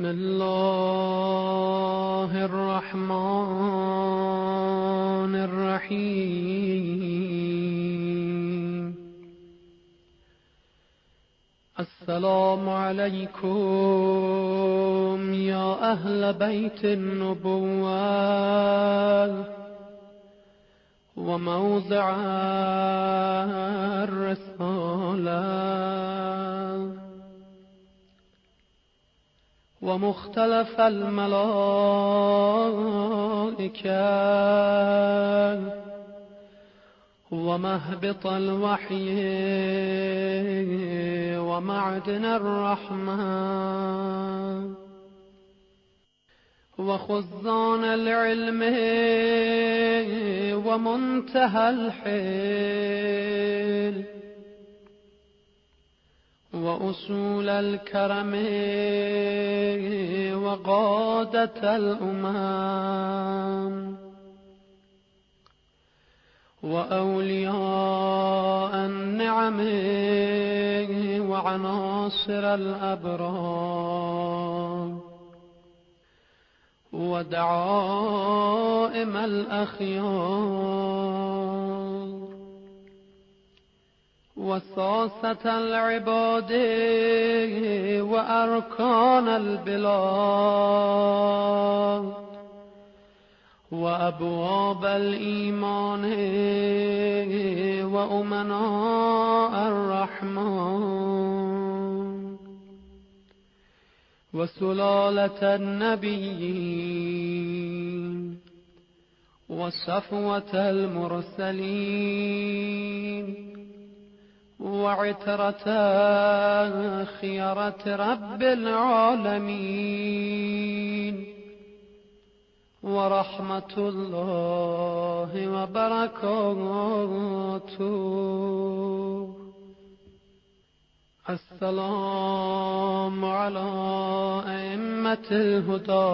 Bismillahirrahmanirrahim. Esselamu aleykum ya ehl beytin nubuvvet ve mevzi'ar risalet ve muhtelefel melaike ومهبط الوحي ومعدن الرحمة وخزان العلم ومنتهى الحيل وأصول الكرم وقادة الأمم وأولياء النعم وعناصر الأبرار ودعائم الأخيار وساسة العباد وأركان البلاد وأبواب الإيمان وأمناء الرحمن وسلالة النبيين وصفوة المرسلين وعترة خيرة رب العالمين ورحمة الله وبركاته. السلام على أئمة الهدى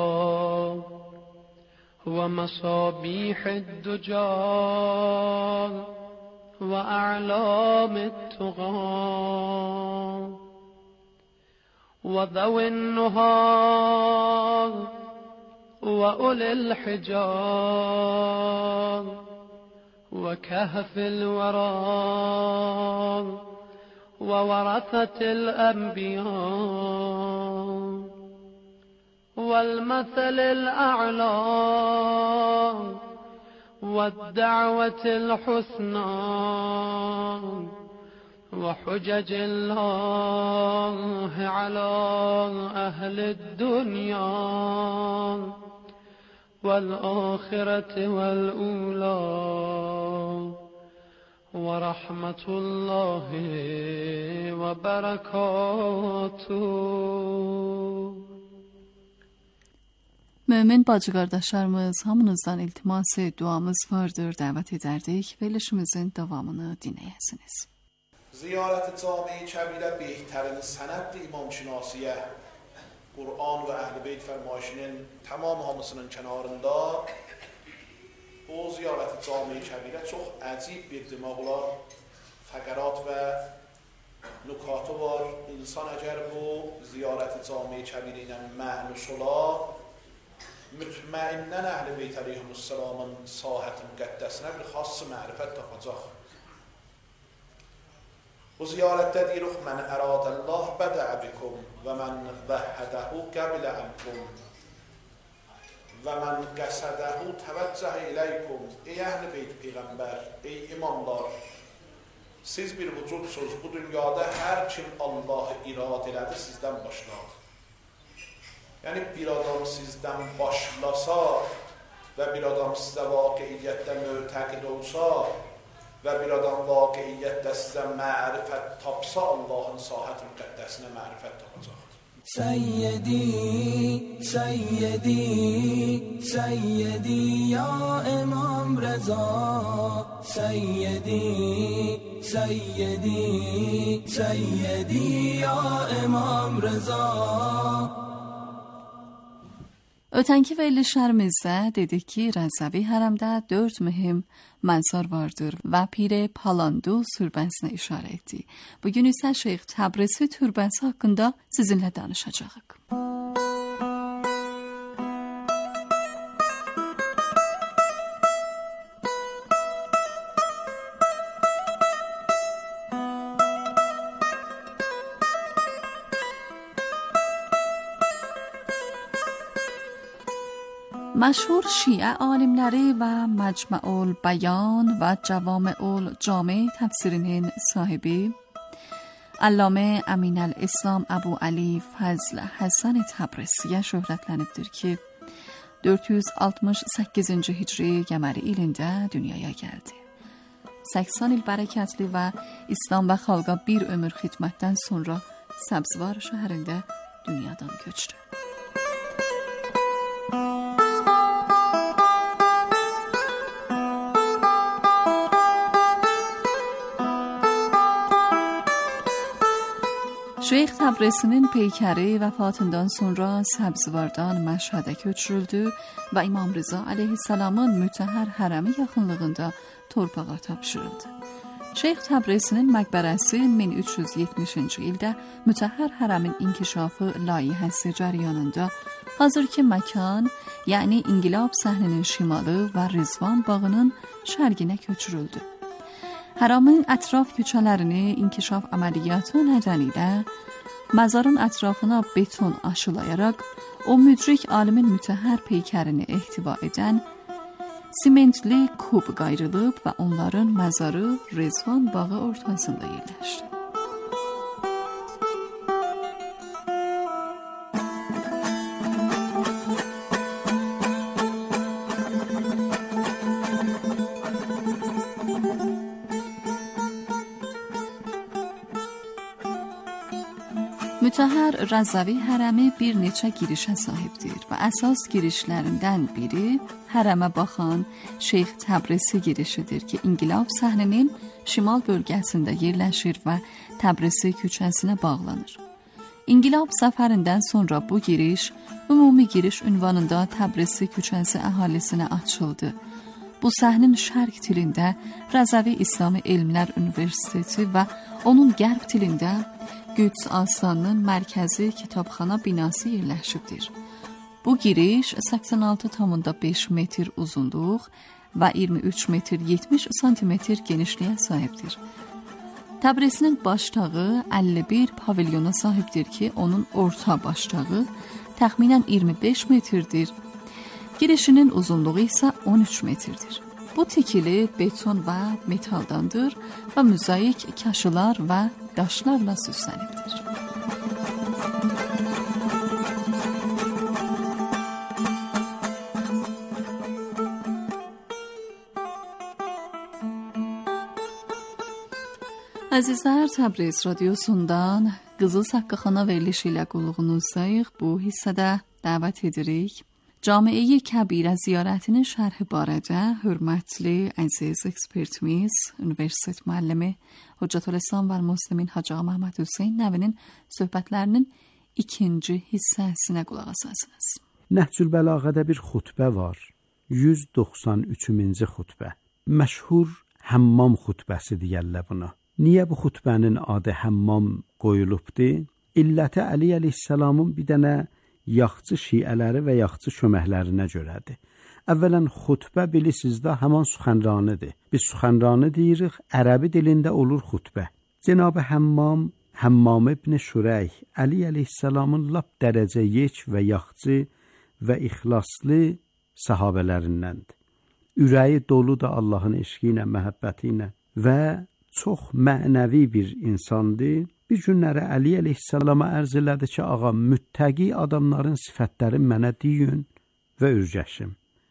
ومصابيح الدجى وأعلام التقى وذوي النهى وأولي الحجاب وكهف الورى وورثة الأنبياء والمثل الأعلى والدعوة الحسنى وحجج الله على أهل الدنيا والآخرة والأولى ورحمة الله وبركاته. Mömin bacı qardaşlarımız, hamınızdan iltiması, duamız vardır. Dəvət edərdik verilişimizin davamını dinləyəsiniz. Ziyaret-i Cami-i Kəbirə behterinin sənədli imamşinasiyə, Kur'an ve Ehl-i Beyt fermayişinin tamam hamısının kenarında bu Ziyaret-i Cami-i Kəbirə çox əcib bir demaqlar, fəqərat və nukatı var. İnsan əgər bu Ziyaret-i Cami-i Kəbirə ilə mənus ola, mütməinnən Əhl-i Beyt əleyhimussalamın sahət-i müqəddəsinə bir xas mərifət tapacaq. Bu ziyarətdə deyirik, mən əradəllah bədəə bikum və mən vəhhədəhu qəbilə ənkum və mən qəsədəhu təvəccəh iləykum. Ey Əhl-i Beyt Peyğəmbər, ey imamlar, siz bir vücudsuz, bu dünyada hər kim Allah'ı irad elədi, sizdən başlar. Yəni bir adam sizdən başlasa və bir adam sizə vaqiiyyətdə mütəqid olsa və bir adam vaqiiyyətdə sizə mərifət tapsa, Allahın sahət müqəddəsinə mərifət tapacaqdır. Səyyidi, Səyyidi, Səyyidi ya İmam Rəza, Səyyidi, Səyyidi, Səyyidi ya İmam Rəza. Ötənki verilişlərimizdə dedik ki, Rəzəvi hərəmdə 4 mühüm məzar vardır və Pir Palandu türbəsinə işarə etdi. Bugün isə Şeyx Təbrizi türbəsi haqqında sizinlə danışacağıq. مشهور شیعه alimləri və Məcmu'ul Bəyan və Cəvami'ul Cami təfsirinin sahibi Allamə Əminəl-İslam Əbu Əli Fəzl Həsən Təbriziyə şöhrətlənibdir ki, 468-ci hicri qəməri ilində dünyaya gəldi. 80 il bərəkətli və İslam və xalqa bir ömür xidmətdən sonra Səbzvar şəhərində dünyadan köçdü. Şeyx Təbrizinin peykəri vəfatından sonra Səbzvardan Məşhədə köçürüldü və İmam Rıza əleyhissalamın mütəhhər hərəmi yaxınlığında torpağa tapşırıldı. Şeyx Təbrizinin məqbərəsi 1370-ci ildə mütəhhər hərəmin inkişafı layihəsi cəryanında hazırki məkan, yəni İnqilab səhninin şimalı və Rizvan bağının şərqinə köçürüldü. Həramın ətraf küçələrini inkişaf əməliyyatı nədənilə məzarın ətrafına beton aşılayaraq o müdrik alimin mütəhhər peykərini ehtiva edən simentli kub qayrılıb və onların məzarı Rizvan bağı ortasında yerləşdi. Mütəhhər Rəzəvi hərəmi bir neçə girişə sahibdir və əsas girişlərindən biri hərəmə baxan Şeyx Təbrizi girişidir ki, İnqilab səhninin şimal bölgəsində yerləşir və Təbrizi küçəsinə bağlanır. İnqilab səfərindən sonra bu giriş ümumi giriş ünvanında Təbrizi küçəsi əhalisinə açıldı. Bu səhnin şərq dilində Rəzəvi İslami Elmlər Universiteti və onun qərb dilində Qüds Aslanının mərkəzi kitabxana binası yerləşibdir. Bu giriş 86,5 metr uzunluq və 23 metr 70 santimetr genişliyə sahibdir. Təbrizinin başdağı 51 pavilyona sahibdir ki, onun orta başdağı təxminən 25 metrdir. Girişinin uzunluğu isə 13 metrdir. Bu tikili beton və metaldandır və mozaik kaşılar və daşlarla süslənibdir. Əzizlər, Təbriz radiosundan Qızıl Saqqaxana verilişi ilə qulluğunuzdayıq. Bu hissədə dəvət edirik. Camiə-i Kəbirə ziyarətinin şərhi barədə hörmətli, əziz ekspertimiz, universitet müəllimi Hüccətülislam və Müslimin Hacı Ağa Məhəmməd Hüseyn Nəvinin söhbətlərinin ikinci hissəsinə qulaq asasınız. Nəhcül Bəlağədə bir xutbə var. 193-cü xutbə. Məşhur həmmam xutbəsi deyirlər buna. Niyə bu xutbənin adı həmmam qoyulubdur? İlləti Əli əleyhissalamın bir dənə yaxçı şiələri və yaxçı köməklərinə görədir. Əvvələn xutbə bilirsiniz də həman suxənranıdır. Biz suxənranı deyirik, ərəbi dilində olur xutbə. Cənab-ı Həmmam ibn Şureyh Əli əleyhissalamın lap dərəcə yek və yaxçı və ixlaslı sahabələrindəndir. Ürəyi dolu da Allahın eşqi ilə, məhəbbəti ilə və çox mənəvi bir insandır. Bir günləri Əli əleyhissalama ərz elədi ki, ağa, müttəqi adamların sifətlərini mənə deyin və ürgəşim.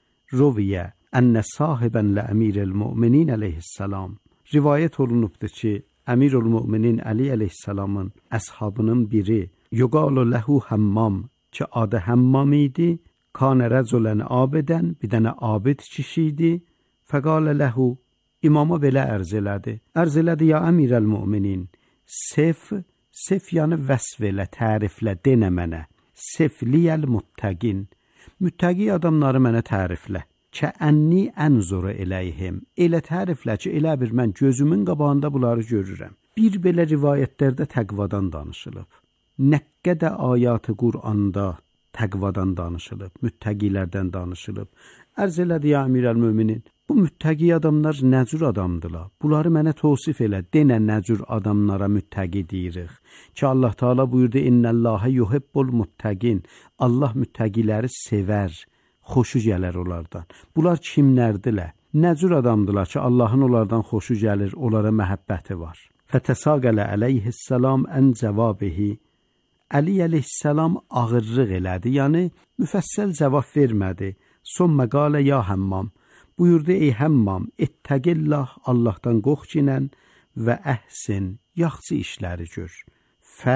Roviyə ənə sahibən lə əmirəl-müminin əleyhissalam. Rivayət olunubdur ki, əmirəl-müminin Əli əleyhissalamın əshabının biri yuqalu ləhu həmmam ki, adı həmmam idi. Kanə rəculən abidən, bir dənə abid kişi idi. Fəqalə ləhu, imama belə ərz elədi. Ərz elədi, ya əmirəl-müminin, sef yəni vəsf elə, təriflə, denə mənə. Sefliyəl muttəqin. Müttəqi adamları mənə təriflə. Kəənni ənzuru eləyhim. Elə təriflə ki, elə bir mən gözümün qabağında bunları görürəm. Bir belə rivayətlərdə təqvadan danışılıb. Nəqqədə ayatı Qur'anda təqvadan danışılıb, müttəqilərdən danışılıb. Ərz elədi, ya əmirəl-müminin, bu müttəqi adamlar nə cür adamdılar? Bunları mənə təvsif elə, denə nə cür adamlara müttəqi deyirik. Ki, Allah Teala buyurdu, İnnəllâhe yuhibbul muttəqin. Allah müttəqiləri sevər, xoşu gələr onlardan. Bunlar kimlərdilər? Nə cür adamdılar ki, Allahın onlardan xoşu gəlir, onlara məhəbbəti var. Fətəsaqələ əleyhissalam ən cəvabihi. Əli əleyhissalam ağırlıq elədi, yəni müfəssəl cavab vermədi. Son məqalə ya həmmam. Buyurdu, ey həmmam, ettəqillah, Allahdan qorxcinən və əhsin, yaxçı işləri gör. Fə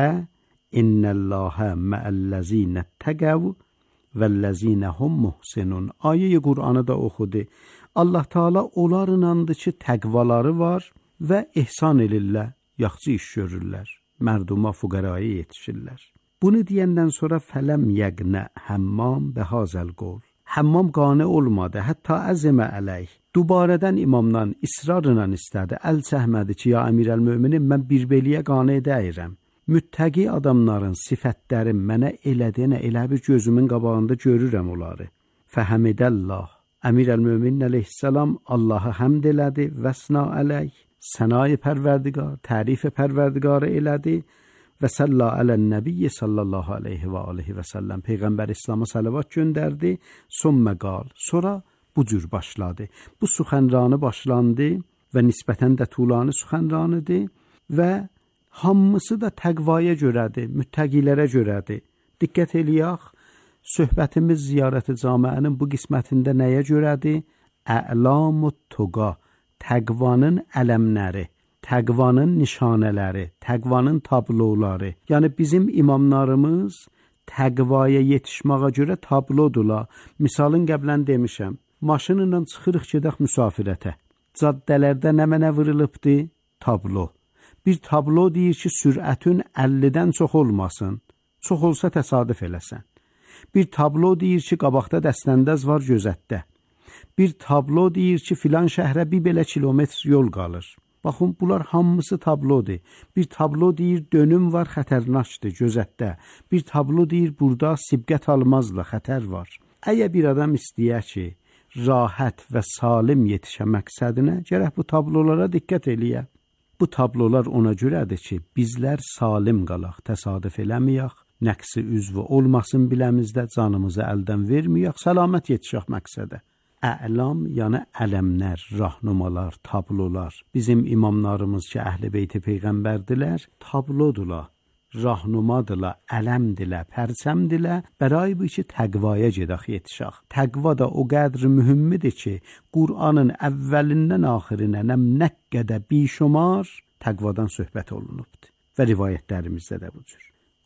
innəllahə məəlləzinə təqəv vəlləzinə hum muhsinun. Ayə-i Qur'anı da oxudu. Allah Teala onlarınandır ki, təqvaları var və ihsan elirlər, yaxçı iş görürlər. Mərduma, fuqaraya yetişirlər. Bunu deyəndən sonra fələm yəqnə həmmam bəhazəl qol. Həmmam qane olmadı, hətta əzmə əleyh. Dubarədən imamdan israrla istədi, əl çəkmədi ki, ya əmirəl-müminin, mən birbeliyə qane edəyirəm. Müttəqi adamların sifətləri mənə elədiyənə elə bir gözümün qabağında görürəm onları. Fəhəmidəllah. Əmirəl-müminin əleyhissalam Allahı həmd elədi, vəsna əleyh. Sənayı pərverdigar, tərifi pərverdigarı elədi və səlla ələn-nəbiyyə sallallahu aleyhi və aleyhi və səlləm. Peyğəmbər İslam'a salavat göndərdi, son məqal. Sonra bu cür başladı. Bu suxənranı başlandı və nisbətən də tulanı suxənranıdır və hamısı da təqvaya görədir, müttəqilərə görədir. Diqqət eləyək, söhbətimiz ziyarəti camiənin bu qismətində nəyə görədir? Ə'lamut tuqa. Təqvanın ələmləri, təqvanın nişanələri, təqvanın tabloları. Yəni bizim imamlarımız təqvaya yetişməyə görə tablodurlar. Misalın qəblən demişəm, maşınla çıxırıq gedək müsafirətə. Caddələrdə nə mənə vırılıbdı? Tablo. Bir tablo deyir ki, sürətin 50-dən çox olmasın. Çox olsa təsadüf eləsən. Bir tablo deyir ki, qabaqda dəstəndəz var gözətdə. Bir tablo deyir ki, filan şəhrə bir belə kilometr yol qalır. Baxın, bunlar hamısı tablodur. Bir tablo deyir, dönüm var, xətərnaşdır, gözətdə. Bir tablo deyir, burada sibqət almazla, xətər var. Əgər bir adam istəyər ki, rahat və salim yetişə məqsədinə, gərək bu tablolara diqqət eləyə. Bu tablolar ona görədir ki, bizlər salim qalaq, təsadüf eləməyək, nəqsi üzvü olmasın biləmizdə, canımızı əldən verməyək, səlamət yetişək məqsədə. Ə'lam, yəni ələmlər, rahnumalar, tablolar. Bizim imamlarımız ki, Əhl-i Beyti Peyğəmbərdilər, tablodurlar, rahnumadırlar, ələmdirlər, pərçəmdirlər. Bəray bu ki, təqvaya gedək yetişək. Təqva da o qədr mühümmidir ki, Qur'anın əvvəlindən axirinə nə qədər bişumar təqvadan söhbət olunubdur və rivayətlərimizdə də bu cür.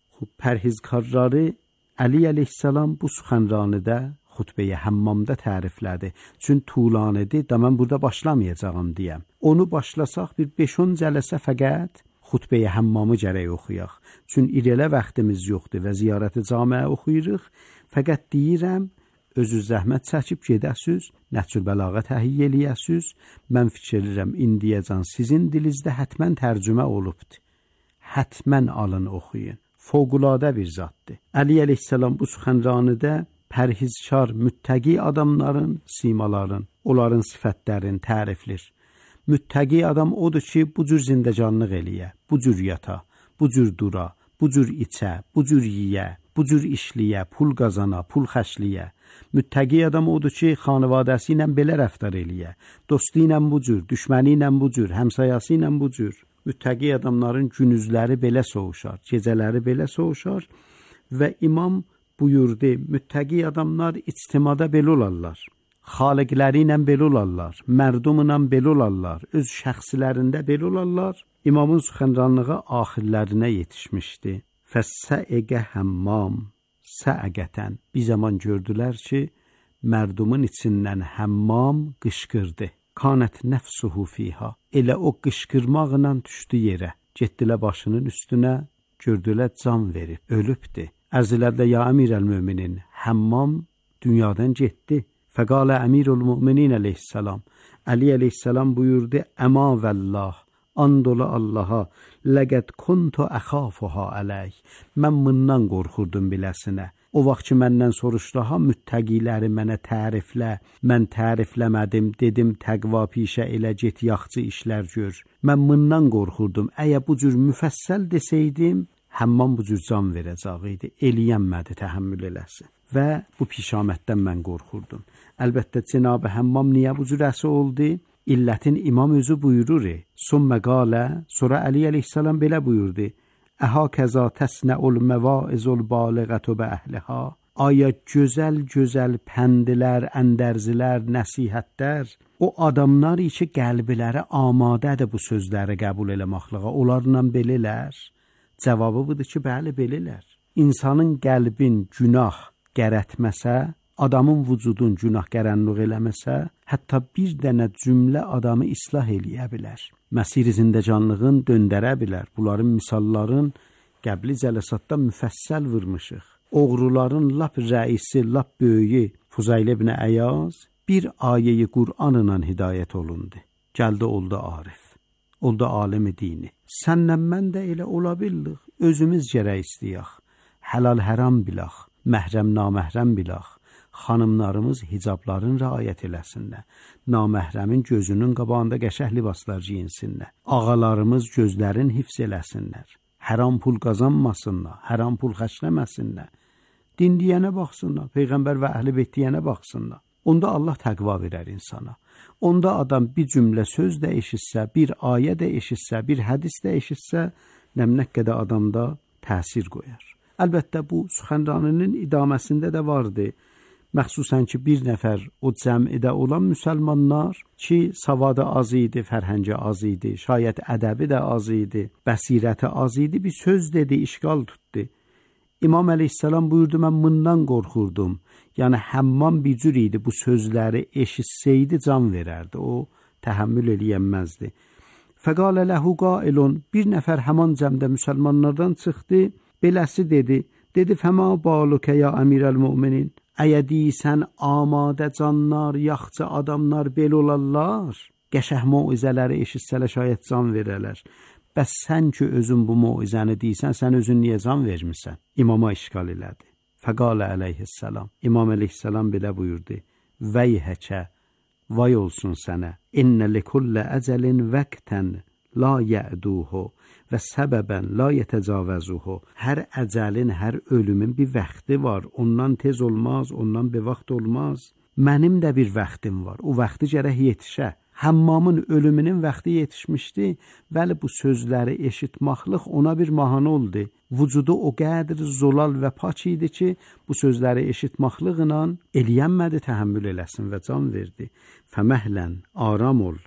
Pərhizkarları Əli əleyhissalam bu suxənranıda xutbəyə həmmamda təriflədi. Çün tulanidir da mən burada başlamayacağam deyəm. Onu başlasaq bir 5-10 cələsə fəqət xutbəyə həmmamı gərək oxuyaq. Çün irələ vaxtımız yoxdur və ziyarəti camiə oxuyuruq. Fəqət deyirəm, özü zəhmət çəkib gedəsiz, Nəhcül Bəlağə təhiyyə eləyəsiz. Mən fikirlərirəm indiyəcən sizin dilinizdə həttəmən tərcümə olubdur. Həttəmən alın oxuyun. Fövqəladə bir zatdır. Əli əleyhissalam bu suxənranıda pərhizkar, müttəqi adamların simaların, onların sifətlərini təriflir. Müttəqi adam odur ki, bu cür zindəcanlıq eləyə, bu cür yata, bu cür dura, bu cür içə, bu cür yiyə, bu cür işliyə, pul qazana, pul xərcliyə. Müttəqi adam odur ki, xanavadəsi ilə belə rəftar eləyə, dostu ilə bu cür, düşməni ilə bu cür, həmsayası ilə bu cür. Müttəqi adamların günüzləri belə soğuşar, gecələri belə soğuşar və imam buyurdu, müttəqi adamlar ictimada belə olarlar, xaliqləri ilə belə olarlar, mərdum ilə belə olarlar, öz şəxsilərində belə olarlar. İmamın suxənranlığı axirlərinə yetişmişdi. Fəssəəqə həmmam, səəqətən. Bir zaman gördülər ki, mərdumun içindən həmmam qışqırdı. Kanət nəfsuhu fiha. Elə o qışqırmaqla düşdü yerə. Getdilər başının üstünə, gördülər can verib, ölübdür. Ərzilədlə ya əmirəl-müminin, həmmam dünyadan getdi. Fəqalə əmirul-müminin əleyhissalam. Əli əleyhissalam buyurdu, əma vəllah, andola Allaha, ləqəd kuntu əxafuha ələk. Mən bundan qorxurdum biləsinə. O vaxt ki, məndən soruşdu, ha müttəqiləri mənə təriflə, mən tərifləmədim, dedim təqva pişə elə get yaxçı işlər gör. Mən bundan qorxurdum, əgər bu cür müfəssəl desəydim, həmmam bu cür can verəcəydi, eləyənmədi təhəmmül eləsin. Və bu pişamətdən mən qorxurdum. Əlbəttə, Cenab-ı Həmmam niyə bu cür əsi oldu? İllətin imam özü buyurur. Sümmə qalə, sonra Əli əleyhissalam belə buyurdu. Əhə kəza təsnəul məvaizul baləğətü bə əhliha. Aya gözəl pəndilər, əndərzilər, nəsihətlər, o adamlar ki, qəlbləri amadədir bu sözləri qəbul eləməklığa, onlarla belələr. Cavabı budur ki, bəli, belələr. İnsanın qəlbin günah qərətməsə, adamın vücudun günah qərənluq eləməsə, hətta bir dənə cümlə adamı islah eləyə bilər. Məsir-i zindəcanlığın döndərə bilər. Bunların misalların qəbli cələsatda müfəssəl vurmuşuq. Oğruların lap rəisi, lap böyüyü Fuzayl ibn Əyaz bir ayəyi Qur'anla hidayət olundu. Gəldi oldu arif, oldu alimi dini. Sənlə mən də elə ola bildik. Özümüz gərək istəyək. Həlal həram bilək, məhrəm naməhrəm bilək. Xanımlarımız hicabların rəayət eləsinlər. Naməhrəmin gözünün qabağında qəşəng libaslar giyinsinlər. Ağalarımız gözlərin hifz eləsinlər. Həram pul qazanmasınlar, həram pul xərcləməsinlər. Din deyənə baxsınlar, Peyğəmbər və əhl-i beyt deyənə baxsınlar. Onda Allah təqva verər insana. Onda adam bir cümlə söz də eşitsə, bir ayə də eşitsə, bir hədis də eşitsə, nə qədər adamda təsir qoyar. Əlbəttə bu suxənranının idaməsində də vardı. Məxsusən ki, bir nəfər o cəmidə olan müsəlmanlar ki, savadı az idi, fərhəngi az idi, şayət ədəbi də az idi, bəsirəti az idi, bir söz dedi, işgal tutdu. İmam əleyhissalam buyurdu, mən bundan qorxurdum. Yəni, həmmam bir cür idi, bu sözləri eşitsəydi can verərdi, o təhəmmül eləyənməzdi. Fəqalə ləhu qailun, bir nəfər həman cəmdə müsəlmanlardan çıxdı, beləsi dedi, fəma balukə ya əmirəl-müminin, əyə deysən amadə canlar, yaxçı adamlar belə olarlar, qəşəh moizələri eşitsələ şayət can verələr. Bəs sən ki, özün bu moizəni deysən, sən özün niyə can vermirsən? İmama işgal elədi. Fəqalə əleyhissalam. İmam əleyhissalam belə buyurdu. Vəyhəkə, vay olsun sənə. İnnə likullə əcəlin vəqtən la yə'duhu və səbəbən la yətəcavəzuhu. Hər əcəlin, hər ölümün bir vaxtı var. Ondan tez olmaz, ondan bir vaxt olmaz. Mənim də bir vaxtım var. O vaxtı gərək yetişə. Həmmamın ölümünün vaxtı yetişmişdi. Vəli bu sözləri eşitmaqlıq ona bir mahanə oldu. Vücudu o qədr zolal və pak idi ki, bu sözləri eşitmaqlıqla eləyənmədi, təhəmmül eləsin və can verdi. Fəməhlən, aram ol.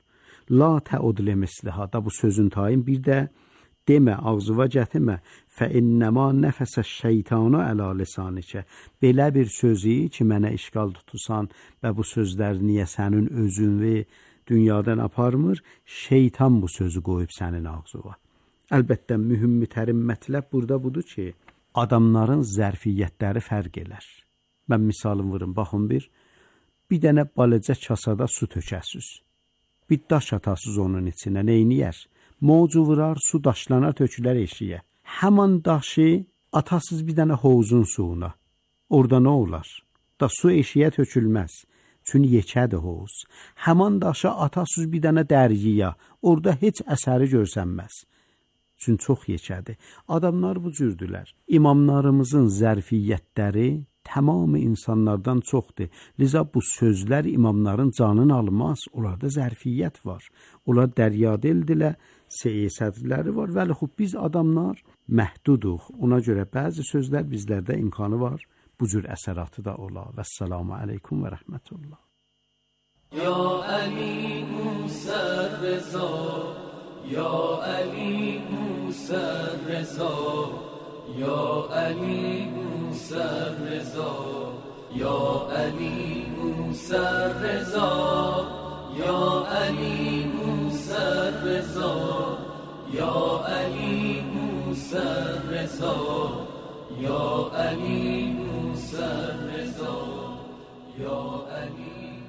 La təud limithliha da bu sözün tayın bir də demə, ağzıva gətirmə. Fə innəma nəfəsə şeytanu əla lisanikə. Belə bir sözü ki, mənə işgal tutusan və bu sözlər niyə sənin özünü dünyadan aparmır, şeytan bu sözü qoyub sənin ağzıva. Əlbəttə, mühüm-mütərim mətləb burada budur ki, adamların zərfiyyətləri fərq elər. Mən misalım vurum, baxın bir dənə balaca kasada su tökəsiz. Bir daş atasız onun içinə, neyniyər? Mocu vurar, su daşlana tökülər eşiyə. Həman daşı atasız bir dənə hovuzun suyuna. Orada nə olar? Da su eşiyə tökülməz. Çünki yekədir hovuz. Həman daşı atasız bir dənə dərgiyə. Orada heç əsəri görsənməz. Çünki çox yekədir. Adamlar bu cürdülər. İmamlarımızın zərfiyyətləri tamamı insanlardan çoxdur. Liza bu sözlər imamların canını almaz. Onlarda zərfiyyət var. Onlar dəryadildirlər, seyisətləri var. Vəli xub biz adamlar məhduduq. Ona görə bəzi sözlər bizlərdə imkanı var. Bu cür əsəratı da ola. Vəssalamu aleykum və rəhmətullah. Ya Ali Musa Reza, Ya Ali Musa Reza, Ya Ali Musa Reza, Ya Ali Musa Reza, Ya Ali Musa Reza, Ya Ali Musa Reza, Ya Ali Musa Reza, Ya Ali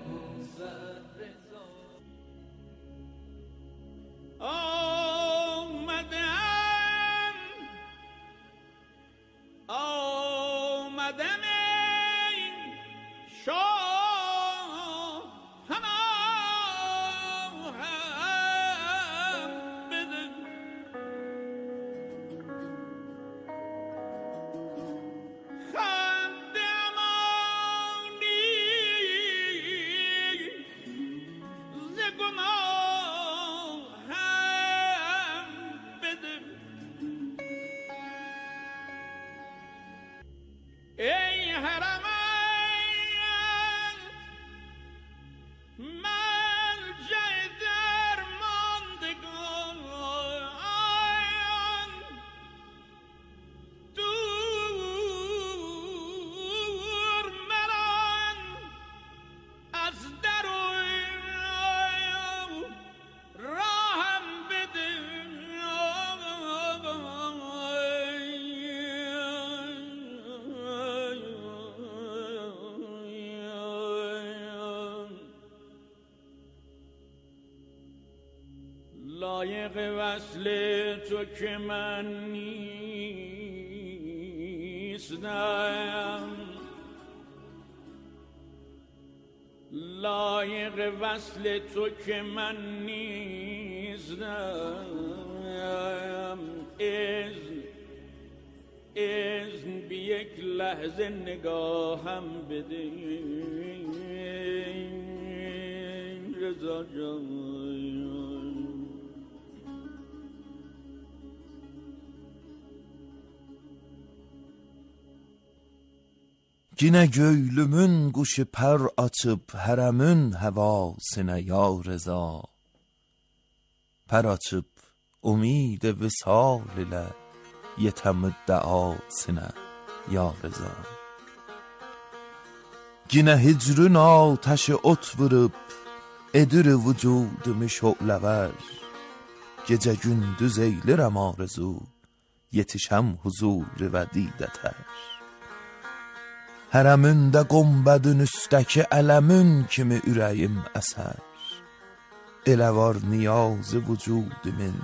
لایق وصل تو که من نیستم، لایق وصل تو که من نیستم. اذن بی یک لحظه نگاهم بده رضا جان. Yine göylümün quşu pər açıb hərəmin həvasinə ya rıza. Pər açıb umid visal ilə yetəm müddəasinə ya rıza. Yine hicrün ateşi ot vurub edir vücudumu şo'ləvər. Gecə gündüz eylirəm arzu yetişəm huzur və didətər. Hərəmündə qombədün üstəki ələmün kimi ürəyim əsər. Elə var niyazı vücudumun